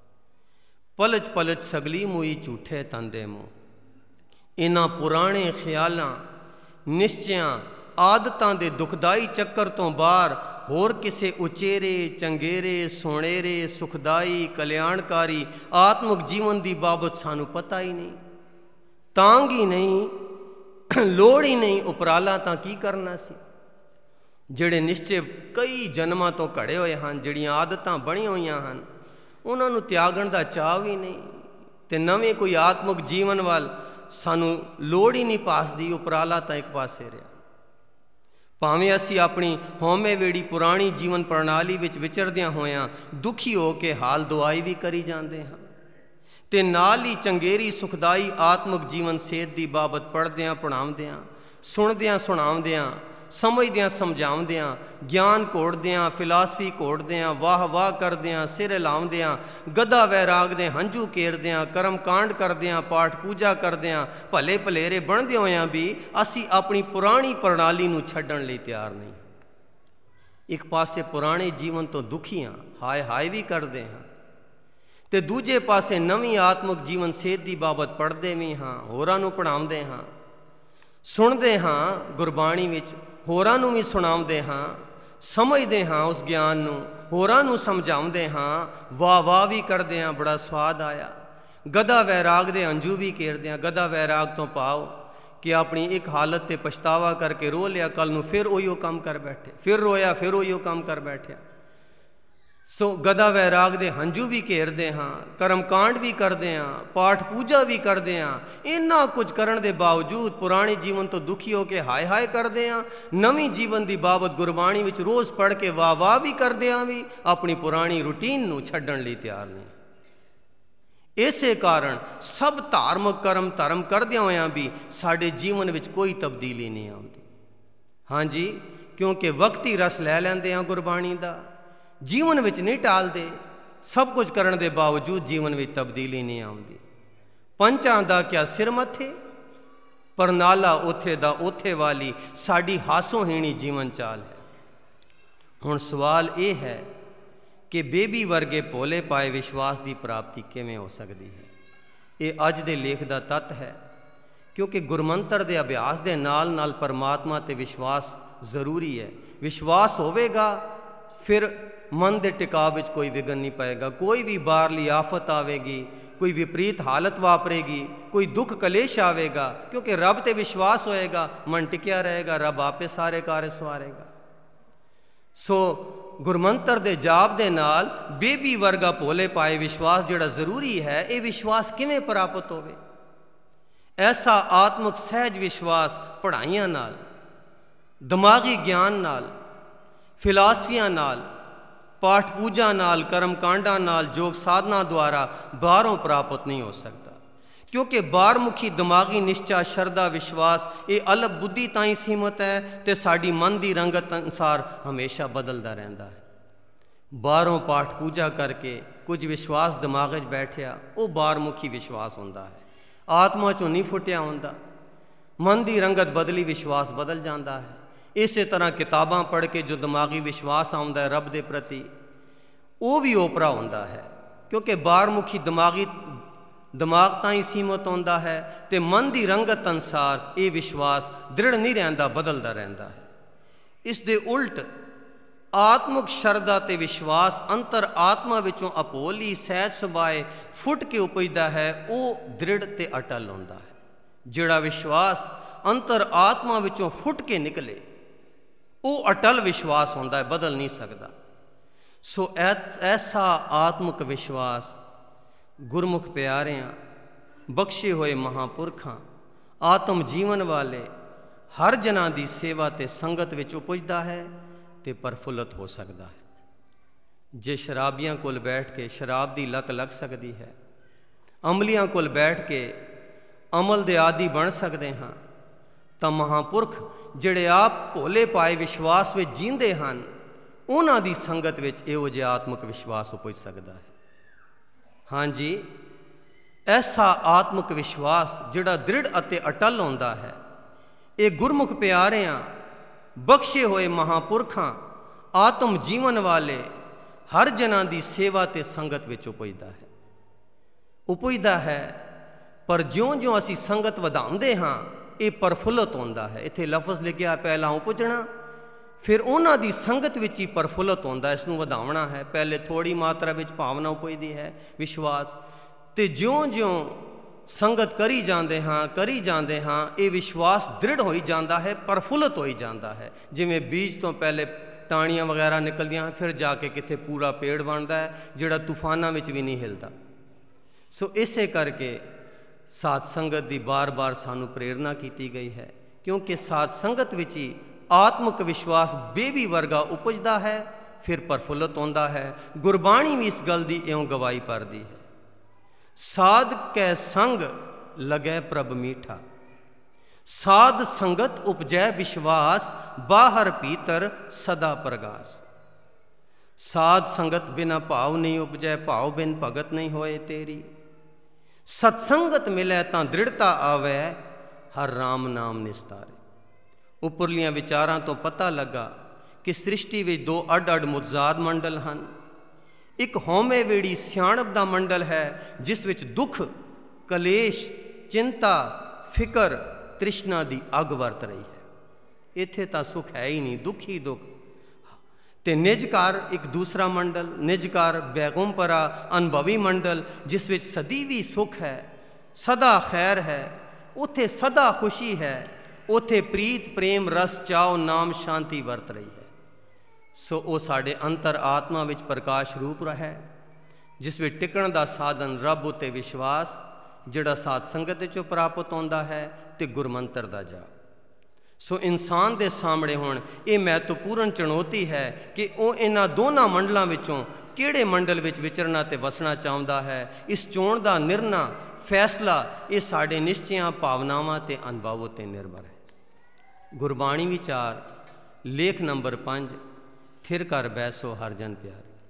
पलच पलच सगली मुई झूठे तंदे मुँह। इन्हां पुराने ख्यालां निश्चयां आदतां दे दुखदाई चक्कर तो बाहर होर किसे उचेरे चंगेरे सोनेरे सुखदाई कल्याणकारी आत्मक जीवन की बाबत सानू पता ही नहीं, तांग ही नहीं, लोड़ ही नहीं, उपराला तां की करना सी। जिहड़े निश्चय कई जन्मां तो घड़े होए हैं, जिहड़ियां आदतां बणीआं होईआं हन, उन्हां नूं त्यागण दा चाव ही नहीं ते नवें कोई आत्मक जीवन वाल सानू लोड़ ही नहीं पासदी। उपराला तां एक पासे रहा। भावें असी अपनी होमे वेड़ी पुरानी जीवन प्रणाली विच विचरदियां होयां दुखी हो के हाल दुआई भी करी जाते हैं ते नाल ही चंगेरी सुखदाई आत्मक जीवन सेहत की बाबत पढ़द्यां पढ़ावद्यां, सुणद्यां सुणावद्यां, समझद्यां समझावद्यां, ज्ञान घोड़द्यां, फिलासफी घोड़द्यां, वाह वाह करद्यां, सिर हिलावद्यां, गदा वैराग दे हंझू केरद्यां, कर्म कांड करद्यां, पाठ पूजा करद्यां, भले भलेरे बनदे होयां भी असी अपनी पुरानी प्रणाली नूं छड्डण लई तैयार नहीं। एक पासे पुराने जीवन तो दुखी हाँ, हाय हाय भी करते हैं ते दूजे पासे नवीं आत्मक जीवन सेहत की बाबत पढ़ते भी हाँ, होरां नूं पढ़ाउंदे हाँ, सुणदे हाँ, गुरबाणी विच होरां नूं भी सुणाउंदे हाँ, समझदे हाँ उस ज्ञान नूं, होरां नूं समझाउंदे हाँ, वाह वाह भी करदे हाँ, बड़ा स्वाद आया। गदा वैराग दे अंजू भी केरदे हाँ। गदा वैराग तो पाओ कि अपनी एक हालत ते पछतावा करके रो लिया, कल नूं फिर उहिओ काम कर बैठे, फिर रोया, फिर उहिओ काम कर बैठे। सो गदा वैराग दे हंझू भी घेरदे हाँ, कर्मकांड भी करते हाँ, पाठ पूजा भी करते हाँ। इन्ना कुछ करन दे बावजूद पुराने जीवन तो दुखी हो के हाय हाय करते हाँ, नवीं जीवन की बाबत गुरबाणी विच रोज़ पढ़ के वाह वाह भी करते हाँ, भी अपनी पुरानी रूटीन नूं छड्डण लई तैयार नहीं। इसे कारण सब धार्मिक कर्म धर्म करदियां होयां भी साडे जीवन विच कोई तब्दीली नहीं आउंदी। हाँ जी, क्योंकि वक्त ही रस लै लैंदे हाँ गुरबाणी दा, ਜੀਵਨ ਵਿੱਚ ਨਹੀਂ ਟਾਲਦੇ, ਸਭ ਕੁਝ ਕਰਨ ਦੇ ਬਾਵਜੂਦ ਜੀਵਨ ਵਿੱਚ ਤਬਦੀਲੀ ਨਹੀਂ ਆਉਂਦੀ। ਪੰਚਾਂ ਦਾ ਕਿਆ ਸਿਰ ਮੱਥੇ, ਪਰ ਨਾਲਾ ਉੱਥੇ ਦਾ ਉੱਥੇ ਵਾਲੀ ਸਾਡੀ ਹਾਸੋਹੀਣੀ ਜੀਵਨ ਚਾਲ ਹੈ। ਹੁਣ ਸਵਾਲ ਇਹ ਹੈ ਕਿ ਬੇਬੀ ਵਰਗੇ ਭੋਲੇ ਪਾਏ ਵਿਸ਼ਵਾਸ ਦੀ ਪ੍ਰਾਪਤੀ ਕਿਵੇਂ ਹੋ ਸਕਦੀ ਹੈ। ਇਹ ਅੱਜ ਦੇ ਲੇਖ ਦਾ ਤੱਤ ਹੈ, ਕਿਉਂਕਿ ਗੁਰਮੰਤਰ ਦੇ ਅਭਿਆਸ ਦੇ ਨਾਲ ਨਾਲ ਪਰਮਾਤਮਾ 'ਤੇ ਵਿਸ਼ਵਾਸ ਜ਼ਰੂਰੀ ਹੈ। ਵਿਸ਼ਵਾਸ ਹੋਵੇਗਾ ਫਿਰ ਮਨ ਦੇ ਟਿਕਾਅ ਵਿੱਚ ਕੋਈ ਵਿਘਨ ਨਹੀਂ ਪਏਗਾ। ਕੋਈ ਵੀ ਬਾਹਰਲੀ ਆਫਤ ਆਵੇਗੀ, ਕੋਈ ਵਿਪਰੀਤ ਹਾਲਤ ਵਾਪਰੇਗੀ, ਕੋਈ ਦੁੱਖ ਕਲੇਸ਼ ਆਵੇਗਾ, ਕਿਉਂਕਿ ਰੱਬ 'ਤੇ ਵਿਸ਼ਵਾਸ ਹੋਏਗਾ, ਮਨ ਟਿਕਿਆ ਰਹੇਗਾ, ਰੱਬ ਆਪੇ ਸਾਰੇ ਕਾਰਜ ਸਵਾਰੇਗਾ। ਸੋ ਗੁਰਮੰਤਰ ਦੇ ਜਾਪ ਦੇ ਨਾਲ ਬੇਬੀ ਵਰਗਾ ਭੋਲੇ ਪਾਏ ਵਿਸ਼ਵਾਸ ਜਿਹੜਾ ਜ਼ਰੂਰੀ ਹੈ, ਇਹ ਵਿਸ਼ਵਾਸ ਕਿਵੇਂ ਪ੍ਰਾਪਤ ਹੋਵੇ? ਐਸਾ ਆਤਮਿਕ ਸਹਿਜ ਵਿਸ਼ਵਾਸ ਪੜ੍ਹਾਈਆਂ ਨਾਲ, ਦਿਮਾਗੀ ਗਿਆਨ ਨਾਲ, ਫਿਲਾਸਫੀਆਂ ਨਾਲ, ਪਾਠ ਪੂਜਾ ਨਾਲ, ਕਰਮ ਕਾਂਡਾਂ ਨਾਲ, ਯੋਗ ਸਾਧਨਾ ਦੁਆਰਾ ਬਾਹਰੋਂ ਪ੍ਰਾਪਤ ਨਹੀਂ ਹੋ ਸਕਦਾ। ਕਿਉਂਕਿ ਬਾਹਰਮੁਖੀ ਦਿਮਾਗੀ ਨਿਸ਼ਚਾ, ਸ਼ਰਧਾ, ਵਿਸ਼ਵਾਸ ਇਹ ਅਲਪ ਬੁੱਧੀ ਤਾਂ ਹੀ ਸੀਮਤ ਹੈ ਅਤੇ ਸਾਡੀ ਮਨ ਦੀ ਰੰਗਤ ਅਨੁਸਾਰ ਹਮੇਸ਼ਾ ਬਦਲਦਾ ਰਹਿੰਦਾ ਹੈ। ਬਾਹਰੋਂ ਪਾਠ ਪੂਜਾ ਕਰਕੇ ਕੁਝ ਵਿਸ਼ਵਾਸ ਦਿਮਾਗ 'ਚ ਬੈਠਿਆ, ਉਹ ਬਾਹਰਮੁਖੀ ਵਿਸ਼ਵਾਸ ਹੁੰਦਾ ਹੈ, ਆਤਮਾ 'ਚੋਂ ਨਹੀਂ ਫੁੱਟਿਆ ਹੁੰਦਾ। ਮਨ ਦੀ ਰੰਗਤ ਬਦਲੀ, ਵਿਸ਼ਵਾਸ ਬਦਲ ਜਾਂਦਾ ਹੈ। ਇਸੇ ਤਰ੍ਹਾਂ ਕਿਤਾਬਾਂ ਪੜ੍ਹ ਕੇ ਜੋ ਦਿਮਾਗੀ ਵਿਸ਼ਵਾਸ ਆਉਂਦਾ ਹੈ ਰੱਬ ਦੇ ਪ੍ਰਤੀ, ਉਹ ਵੀ ਓਪਰਾ ਹੁੰਦਾ ਹੈ, ਕਿਉਂਕਿ ਬਾਹਰਮੁਖੀ ਦਿਮਾਗ ਤਾਂ ਹੀ ਸੀਮਤ ਹੁੰਦਾ ਹੈ ਅਤੇ ਮਨ ਦੀ ਰੰਗਤ ਅਨੁਸਾਰ ਇਹ ਵਿਸ਼ਵਾਸ ਦ੍ਰਿੜ ਨਹੀਂ ਰਹਿੰਦਾ, ਬਦਲਦਾ ਰਹਿੰਦਾ ਹੈ। ਇਸ ਦੇ ਉਲਟ ਆਤਮਿਕ ਸ਼ਰਧਾ ਅਤੇ ਵਿਸ਼ਵਾਸ ਅੰਤਰ ਆਤਮਾ ਵਿੱਚੋਂ ਅਭੋਲੀ ਸਹਿਜ ਸੁਭਾਏ ਫੁੱਟ ਕੇ ਉਪਜਦਾ ਹੈ, ਉਹ ਦ੍ਰਿੜ ਅਤੇ ਅਟਲ ਹੁੰਦਾ ਹੈ। ਜਿਹੜਾ ਵਿਸ਼ਵਾਸ ਅੰਤਰ ਆਤਮਾ ਵਿੱਚੋਂ ਫੁੱਟ ਕੇ ਨਿਕਲੇ, ਉਹ ਅਟਲ ਵਿਸ਼ਵਾਸ ਹੁੰਦਾ ਹੈ, ਬਦਲ ਨਹੀਂ ਸਕਦਾ। ਸੋ ਐਸਾ ਆਤਮਿਕ ਵਿਸ਼ਵਾਸ ਗੁਰਮੁਖ ਪਿਆਰਿਆਂ, ਬਖਸ਼ੇ ਹੋਏ ਮਹਾਂਪੁਰਖਾਂ, ਆਤਮ ਜੀਵਨ ਵਾਲੇ ਹਰ ਜਨਾਂ ਦੀ ਸੇਵਾ ਅਤੇ ਸੰਗਤ ਵਿੱਚ ਉਪਜਦਾ ਹੈ ਅਤੇ ਪ੍ਰਫੁੱਲਤ ਹੋ ਸਕਦਾ ਹੈ। ਜੇ ਸ਼ਰਾਬੀਆਂ ਕੋਲ ਬੈਠ ਕੇ ਸ਼ਰਾਬ ਦੀ ਲਤ ਲੱਗ ਸਕਦੀ ਹੈ, ਅਮਲੀਆਂ ਕੋਲ ਬੈਠ ਕੇ ਅਮਲ ਦੇ ਆਦੀ ਬਣ ਸਕਦੇ ਹਾਂ, ਤਾਂ ਮਹਾਂਪੁਰਖ ਜਿਹੜੇ ਆਪ ਭੋਲੇ ਪਾਏ ਵਿਸ਼ਵਾਸ ਵਿੱਚ ਜੀਂਦੇ ਹਨ, ਉਹਨਾਂ ਦੀ ਸੰਗਤ ਵਿੱਚ ਇਹੋ ਜਿਹਾ ਆਤਮਿਕ ਵਿਸ਼ਵਾਸ ਉਪਜ ਸਕਦਾ ਹੈ। ਹਾਂਜੀ, ਐਸਾ ਆਤਮਿਕ ਵਿਸ਼ਵਾਸ ਜਿਹੜਾ ਦ੍ਰਿੜ ਅਤੇ ਅਟਲ ਹੁੰਦਾ ਹੈ, ਇਹ ਗੁਰਮੁਖ ਪਿਆਰਿਆਂ, ਬਖਸ਼ੇ ਹੋਏ ਮਹਾਂਪੁਰਖਾਂ, ਆਤਮ ਜੀਵਨ ਵਾਲੇ ਹਰ ਜਨਾਂ ਦੀ ਸੇਵਾ ਅਤੇ ਸੰਗਤ ਵਿੱਚ ਉਪਜਦਾ ਹੈ। ਪਰ ਜਿਉਂ-ਜਿਉਂ ਅਸੀਂ ਸੰਗਤ ਵਧਾਉਂਦੇ ਹਾਂ, ਇਹ ਪ੍ਰਫੁੱਲਤ ਹੁੰਦਾ ਹੈ। ਇੱਥੇ ਲਫ਼ਜ਼ ਲਿਖਿਆ, ਪਹਿਲਾਂ ਉਪਜਣਾ, ਫਿਰ ਉਹਨਾਂ ਦੀ ਸੰਗਤ ਵਿੱਚ ਹੀ ਪ੍ਰਫੁੱਲਤ ਹੁੰਦਾ। ਇਸ ਨੂੰ ਵਧਾਉਣਾ ਹੈ। ਪਹਿਲੇ ਥੋੜ੍ਹੀ ਮਾਤਰਾ ਵਿੱਚ ਭਾਵਨਾ ਉਪਜਦੀ ਹੈ, ਵਿਸ਼ਵਾਸ, ਅਤੇ ਜਿਉਂ-ਜਿਉਂ ਸੰਗਤ ਕਰੀ ਜਾਂਦੇ ਹਾਂ ਇਹ ਵਿਸ਼ਵਾਸ ਦ੍ਰਿੜ ਹੋਈ ਜਾਂਦਾ ਹੈ, ਪ੍ਰਫੁੱਲਤ ਹੋਈ ਜਾਂਦਾ ਹੈ। ਜਿਵੇਂ ਬੀਜ ਤੋਂ ਪਹਿਲੇ ਟਾਹਣੀਆਂ ਵਗੈਰਾ ਨਿਕਲਦੀਆਂ, ਫਿਰ ਜਾ ਕੇ ਕਿਤੇ ਪੂਰਾ ਪੇੜ ਬਣਦਾ ਹੈ, ਜਿਹੜਾ ਤੂਫਾਨਾਂ ਵਿੱਚ ਵੀ ਨਹੀਂ ਹਿਲਦਾ। ਸੋ ਇਸੇ ਕਰਕੇ ਸਾਧ ਸੰਗਤ ਦੀ ਬਾਰ-ਬਾਰ ਸਾਨੂੰ ਪ੍ਰੇਰਨਾ ਕੀਤੀ ਗਈ ਹੈ, ਕਿਉਂਕਿ ਸਾਧ ਸੰਗਤ ਵਿੱਚ ਹੀ ਆਤਮਿਕ ਵਿਸ਼ਵਾਸ ਬੇਬੀ ਵਰਗਾ ਉਪਜਦਾ ਹੈ, ਫਿਰ ਪ੍ਰਫੁੱਲਤ ਹੁੰਦਾ ਹੈ। ਗੁਰਬਾਣੀ ਵੀ ਇਸ ਗੱਲ ਦੀ ਇਉਂ ਗਵਾਹੀ ਭਰਦੀ ਹੈ, ਸਾਧ ਕੈ ਸੰਗ ਲਗੈ ਪ੍ਰਭ ਮੀਠਾ, ਸਾਧ ਸੰਗਤ ਉਪਜੈ ਵਿਸ਼ਵਾਸ, ਬਾਹਰ ਭੀਤਰ ਸਦਾ ਪ੍ਰਗਾਸ। ਸਾਧ ਸੰਗਤ ਬਿਨਾ ਭਾਵ ਨਹੀਂ ਉਪਜੈ, ਭਾਵ ਬਿਨ ਭਗਤ ਨਹੀਂ ਹੋਏ ਤੇਰੀ। ਸਤਸੰਗਤ ਮਿਲੈ ਤਾਂ ਦ੍ਰਿੜਤਾ ਆਵੈ, ਹਰ ਰਾਮ ਨਾਮ ਨਿਸਤਾਰੇ। ਉੱਪਰਲੀਆਂ ਵਿਚਾਰਾਂ ਤੋਂ ਪਤਾ ਲੱਗਾ ਕਿ ਸ੍ਰਿਸ਼ਟੀ ਵਿੱਚ ਦੋ ਅੱਡ-ਅੱਡ ਮੁਤਜ਼ਾਦ ਮੰਡਲ ਹਨ। ਇੱਕ ਹਉਮੈ ਵੇੜੀ ਸਿਆਣਪ ਦਾ ਮੰਡਲ ਹੈ, ਜਿਸ ਵਿੱਚ ਦੁੱਖ, ਕਲੇਸ਼, ਚਿੰਤਾ, ਫਿਕਰ, ਤ੍ਰਿਸ਼ਨਾ ਦੀ ਅੱਗ ਵਰਤ ਰਹੀ ਹੈ। ਇੱਥੇ ਤਾਂ ਸੁੱਖ ਹੈ ਹੀ ਨਹੀਂ, ਦੁੱਖ ਹੀ ਦੁੱਖ। ਅਤੇ ਨਿਜਕਾਰ ਇੱਕ ਦੂਸਰਾ ਮੰਡਲ, ਨਿਜਕਾਰ ਬੈਗੁੰਪਰਾ ਅਨੁਭਵੀ ਮੰਡਲ, ਜਿਸ ਵਿੱਚ ਸਦੀਵੀ ਸੁੱਖ ਹੈ, ਸਦਾ ਖੈਰ ਹੈ, ਉੱਥੇ ਸਦਾ ਖੁਸ਼ੀ ਹੈ, ਉੱਥੇ ਪ੍ਰੀਤ, ਪ੍ਰੇਮ, ਰਸ, ਚਾਉ, ਨਾਮ, ਸ਼ਾਂਤੀ ਵਰਤ ਰਹੀ ਹੈ। ਸੋ ਉਹ ਸਾਡੇ ਅੰਤਰ ਆਤਮਾ ਵਿੱਚ ਪ੍ਰਕਾਸ਼ ਰੂਪ ਹੈ, ਜਿਸ ਵਿੱਚ ਟਿਕਣ ਦਾ ਸਾਧਨ ਰੱਬ ਉੱਤੇ ਵਿਸ਼ਵਾਸ, ਜਿਹੜਾ ਸਾਧ ਸੰਗਤ ਵਿੱਚੋਂ ਪ੍ਰਾਪਤ ਹੁੰਦਾ ਹੈ, ਅਤੇ ਗੁਰਮੰਤਰ ਦਾ ਜਾਪ। ਸੋ ਇਨਸਾਨ ਦੇ ਸਾਹਮਣੇ ਹੁਣ ਇਹ ਮਹੱਤਵਪੂਰਨ ਚੁਣੌਤੀ ਹੈ ਕਿ ਉਹ ਇਹਨਾਂ ਦੋਨਾਂ ਮੰਡਲਾਂ ਵਿੱਚੋਂ ਕਿਹੜੇ ਮੰਡਲ ਵਿੱਚ ਵਿਚਰਨਾ ਅਤੇ ਵਸਣਾ ਚਾਹੁੰਦਾ ਹੈ। ਇਸ ਚੋਣ ਦਾ ਨਿਰਣਾ, ਫੈਸਲਾ, ਇਹ ਸਾਡੇ ਨਿਸ਼ਚਿਆਂ, ਭਾਵਨਾਵਾਂ ਅਤੇ ਅਨੁਭਵ ਉੱਤੇ ਨਿਰਭਰ ਹੈ। ਗੁਰਬਾਣੀ ਵਿਚਾਰ ਲੇਖ ਨੰਬਰ 5, ਥਿਰ ਕਰ ਬੈਸੋ ਹਰ ਜਨ ਪਿਆਰੇ।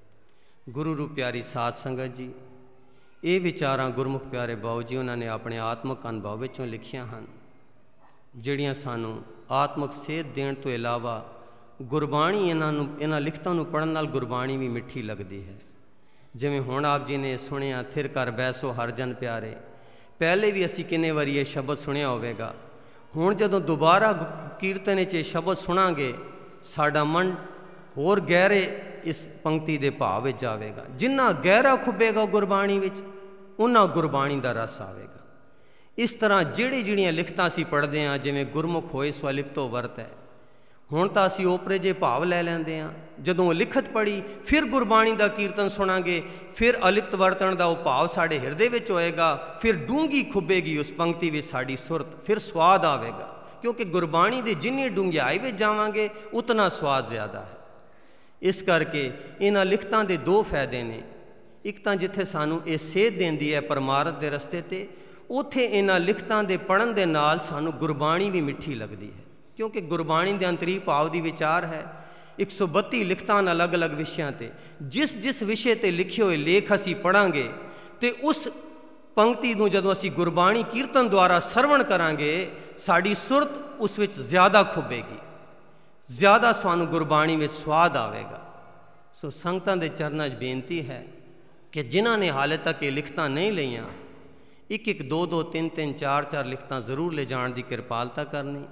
ਗੁਰੂ ਰੂ ਪਿਆਰੀ ਸਾਧ ਸੰਗਤ ਜੀ, ਇਹ ਵਿਚਾਰਾਂ ਗੁਰਮੁਖ ਪਿਆਰੇ ਬਾਊ ਜੀ ਉਹਨਾਂ ਨੇ ਆਪਣੇ ਆਤਮਿਕ ਅਨੁਭਵ ਵਿੱਚੋਂ ਲਿਖੀਆਂ ਹਨ, ਜਿਹੜੀਆਂ ਸਾਨੂੰ ਆਤਮਿਕ ਸੇਧ ਦੇਣ ਤੋਂ ਇਲਾਵਾ ਗੁਰਬਾਣੀ ਇਹਨਾਂ ਲਿਖਤਾਂ ਨੂੰ ਪੜ੍ਹਨ ਨਾਲ ਗੁਰਬਾਣੀ ਵੀ ਮਿੱਠੀ ਲੱਗਦੀ ਹੈ। ਜਿਵੇਂ ਹੁਣ ਆਪ ਜੀ ਨੇ ਸੁਣਿਆ, ਥਿਰ ਕਰ ਬੈਸੋ ਹਰ ਜਨ ਪਿਆਰੇ, ਪਹਿਲੇ ਵੀ ਅਸੀਂ ਕਿੰਨੇ ਵਾਰੀ ਇਹ ਸ਼ਬਦ ਸੁਣਿਆ ਹੋਵੇਗਾ। ਹੁਣ ਜਦੋਂ ਦੁਬਾਰਾ ਕੀਰਤਨ 'ਚ ਇਹ ਸ਼ਬਦ ਸੁਣਾਂਗੇ, ਸਾਡਾ ਮਨ ਹੋਰ ਗਹਿਰੇ ਇਸ ਪੰਕਤੀ ਦੇ ਭਾਵ ਵਿੱਚ ਜਾਵੇਗਾ। ਜਿੰਨਾ ਗਹਿਰਾ ਖੁੱਬੇਗਾ ਗੁਰਬਾਣੀ ਵਿੱਚ, ਉਨਾ ਗੁਰਬਾਣੀ ਦਾ ਰਸ ਆਵੇਗਾ। ਇਸ ਤਰ੍ਹਾਂ ਜਿਹੜੀਆਂ ਲਿਖਤਾਂ ਅਸੀਂ ਪੜ੍ਹਦੇ ਹਾਂ, ਜਿਵੇਂ ਗੁਰਮੁਖ ਹੋਏ ਸੋ ਅਲਿਪਤੋ ਵਰਤ ਹੈ, ਹੁਣ ਤਾਂ ਅਸੀਂ ਓਪਰੇ ਜੇ ਭਾਵ ਲੈ ਲੈਂਦੇ ਹਾਂ। ਜਦੋਂ ਲਿਖਤ ਪੜ੍ਹੀ, ਫਿਰ ਗੁਰਬਾਣੀ ਦਾ ਕੀਰਤਨ ਸੁਣਾਂਗੇ, ਫਿਰ ਅਲਿਪਤ ਵਰਤਣ ਦਾ ਉਹ ਭਾਵ ਸਾਡੇ ਹਿਰਦੇ ਵਿੱਚ ਹੋਏਗਾ, ਫਿਰ ਡੂੰਘੀ ਖੁੱਬੇਗੀ ਉਸ ਪੰਕਤੀ ਵਿੱਚ ਸਾਡੀ ਸੁਰਤ, ਫਿਰ ਸਵਾਦ ਆਵੇਗਾ। ਕਿਉਂਕਿ ਗੁਰਬਾਣੀ ਦੀ ਜਿੰਨੀ ਡੂੰਘਾਈ ਵਿੱਚ ਜਾਵਾਂਗੇ, ਉਤਨਾ ਸਵਾਦ ਜ਼ਿਆਦਾ ਹੈ। ਇਸ ਕਰਕੇ ਇਹਨਾਂ ਲਿਖਤਾਂ ਦੇ ਦੋ ਫਾਇਦੇ ਨੇ। ਇੱਕ ਤਾਂ ਜਿੱਥੇ ਸਾਨੂੰ ਇਹ ਸੇਧ ਦਿੰਦੀ ਹੈ ਪਰਮਾਰਥ ਦੇ ਰਸਤੇ 'ਤੇ, ਉੱਥੇ ਇਹਨਾਂ ਲਿਖਤਾਂ ਦੇ ਪੜ੍ਹਨ ਦੇ ਨਾਲ ਸਾਨੂੰ ਗੁਰਬਾਣੀ ਵੀ ਮਿੱਠੀ ਲੱਗਦੀ ਹੈ। ਕਿਉਂਕਿ ਗੁਰਬਾਣੀ ਦੇ ਅੰਤਰੀਕ ਭਾਵ ਦੀ ਵਿਚਾਰ ਹੈ। 132 ਲਿਖਤਾਂ ਅਲੱਗ-ਅਲੱਗ ਵਿਸ਼ਿਆਂ 'ਤੇ, ਜਿਸ ਵਿਸ਼ੇ 'ਤੇ ਲਿਖੇ ਹੋਏ ਲੇਖ ਅਸੀਂ ਪੜ੍ਹਾਂਗੇ, ਅਤੇ ਉਸ ਪੰਕਤੀ ਨੂੰ ਜਦੋਂ ਅਸੀਂ ਗੁਰਬਾਣੀ ਕੀਰਤਨ ਦੁਆਰਾ ਸਰਵਣ ਕਰਾਂਗੇ, ਸਾਡੀ ਸੁਰਤ ਉਸ ਵਿੱਚ ਜ਼ਿਆਦਾ ਖੁੱਬੇਗੀ, ਜ਼ਿਆਦਾ ਸਾਨੂੰ ਗੁਰਬਾਣੀ ਵਿੱਚ ਸਵਾਦ ਆਵੇਗਾ। ਸੋ ਸੰਗਤਾਂ ਦੇ ਚਰਨਾਂ 'ਚ ਬੇਨਤੀ ਹੈ ਕਿ ਜਿਨ੍ਹਾਂ ਨੇ ਹਾਲੇ ਤੱਕ ਇਹ ਲਿਖਤਾਂ ਨਹੀਂ ਲਈਆਂ, ਇੱਕ 2 3 4 ਲਿਖਤਾਂ ਜ਼ਰੂਰ ਲੈ ਜਾਣ ਦੀ ਕਿਰਪਾਲਤਾ ਕਰਨੀ।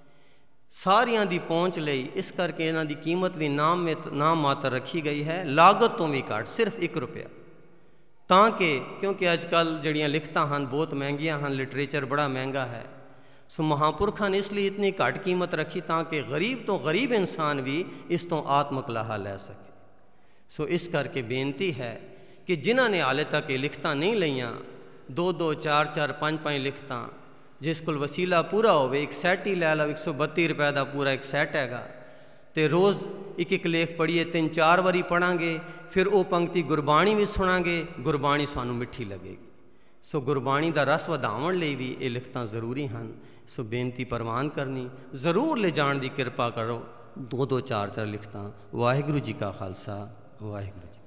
ਸਾਰਿਆਂ ਦੀ ਪਹੁੰਚ ਲਈ ਇਸ ਕਰਕੇ ਇਹਨਾਂ ਦੀ ਕੀਮਤ ਵੀ ਨਾਮ ਮਾਤਰ ਰੱਖੀ ਗਈ ਹੈ, ਲਾਗਤ ਤੋਂ ਵੀ ਘੱਟ, ਸਿਰਫ 1 ਰੁਪਇਆ। ਤਾਂ ਕਿ ਕਿਉਂਕਿ ਅੱਜ ਕੱਲ੍ਹ ਜਿਹੜੀਆਂ ਲਿਖਤਾਂ ਹਨ ਬਹੁਤ ਮਹਿੰਗੀਆਂ ਹਨ, ਲਿਟਰੇਚਰ ਬੜਾ ਮਹਿੰਗਾ ਹੈ। ਸੋ ਮਹਾਂਪੁਰਖਾਂ ਨੇ ਇਸ ਲਈ ਇਤਨੀ ਘੱਟ ਕੀਮਤ ਰੱਖੀ ਤਾਂ ਕਿ ਗਰੀਬ ਤੋਂ ਗਰੀਬ ਇਨਸਾਨ ਵੀ ਇਸ ਤੋਂ ਆਤਮਿਕ ਲਾਹਾ ਲੈ ਸਕੇ। ਸੋ ਇਸ ਕਰਕੇ ਬੇਨਤੀ ਹੈ ਕਿ ਜਿਨ੍ਹਾਂ ਨੇ ਹਾਲੇ ਤੱਕ ਇਹ ਲਿਖਤਾਂ ਨਹੀਂ ਲਈਆਂ, 2 4 5 ਲਿਖਤਾਂ, ਜਿਸ ਕੋਲ ਵਸੀਲਾ ਪੂਰਾ ਹੋਵੇ, ਇੱਕ ਸੈੱਟ ਹੀ ਲੈ ਲਓ, 132 ਰੁਪਏ ਦਾ ਪੂਰਾ ਇੱਕ ਸੈੱਟ ਹੈਗਾ, ਅਤੇ ਰੋਜ਼ ਇੱਕ ਲੇਖ ਪੜ੍ਹੀਏ, 3 4 ਵਾਰੀ ਪੜ੍ਹਾਂਗੇ, ਫਿਰ ਉਹ ਪੰਕਤੀ ਗੁਰਬਾਣੀ ਵੀ ਸੁਣਾਂਗੇ, ਗੁਰਬਾਣੀ ਸਾਨੂੰ ਮਿੱਠੀ ਲੱਗੇਗੀ। ਸੋ ਗੁਰਬਾਣੀ ਦਾ ਰਸ ਵਧਾਉਣ ਲਈ ਵੀ ਇਹ ਲਿਖਤਾਂ ਜ਼ਰੂਰੀ ਹਨ। ਸੋ ਬੇਨਤੀ ਪ੍ਰਵਾਨ ਕਰਨੀ, ਜ਼ਰੂਰ ਲੈ ਜਾਣ ਦੀ ਕਿਰਪਾ ਕਰੋ 2 4 ਲਿਖਤਾਂ। ਵਾਹਿਗੁਰੂ ਜੀ ਕਾ ਖਾਲਸਾ, ਵਾਹਿਗੁਰੂ ਜੀ।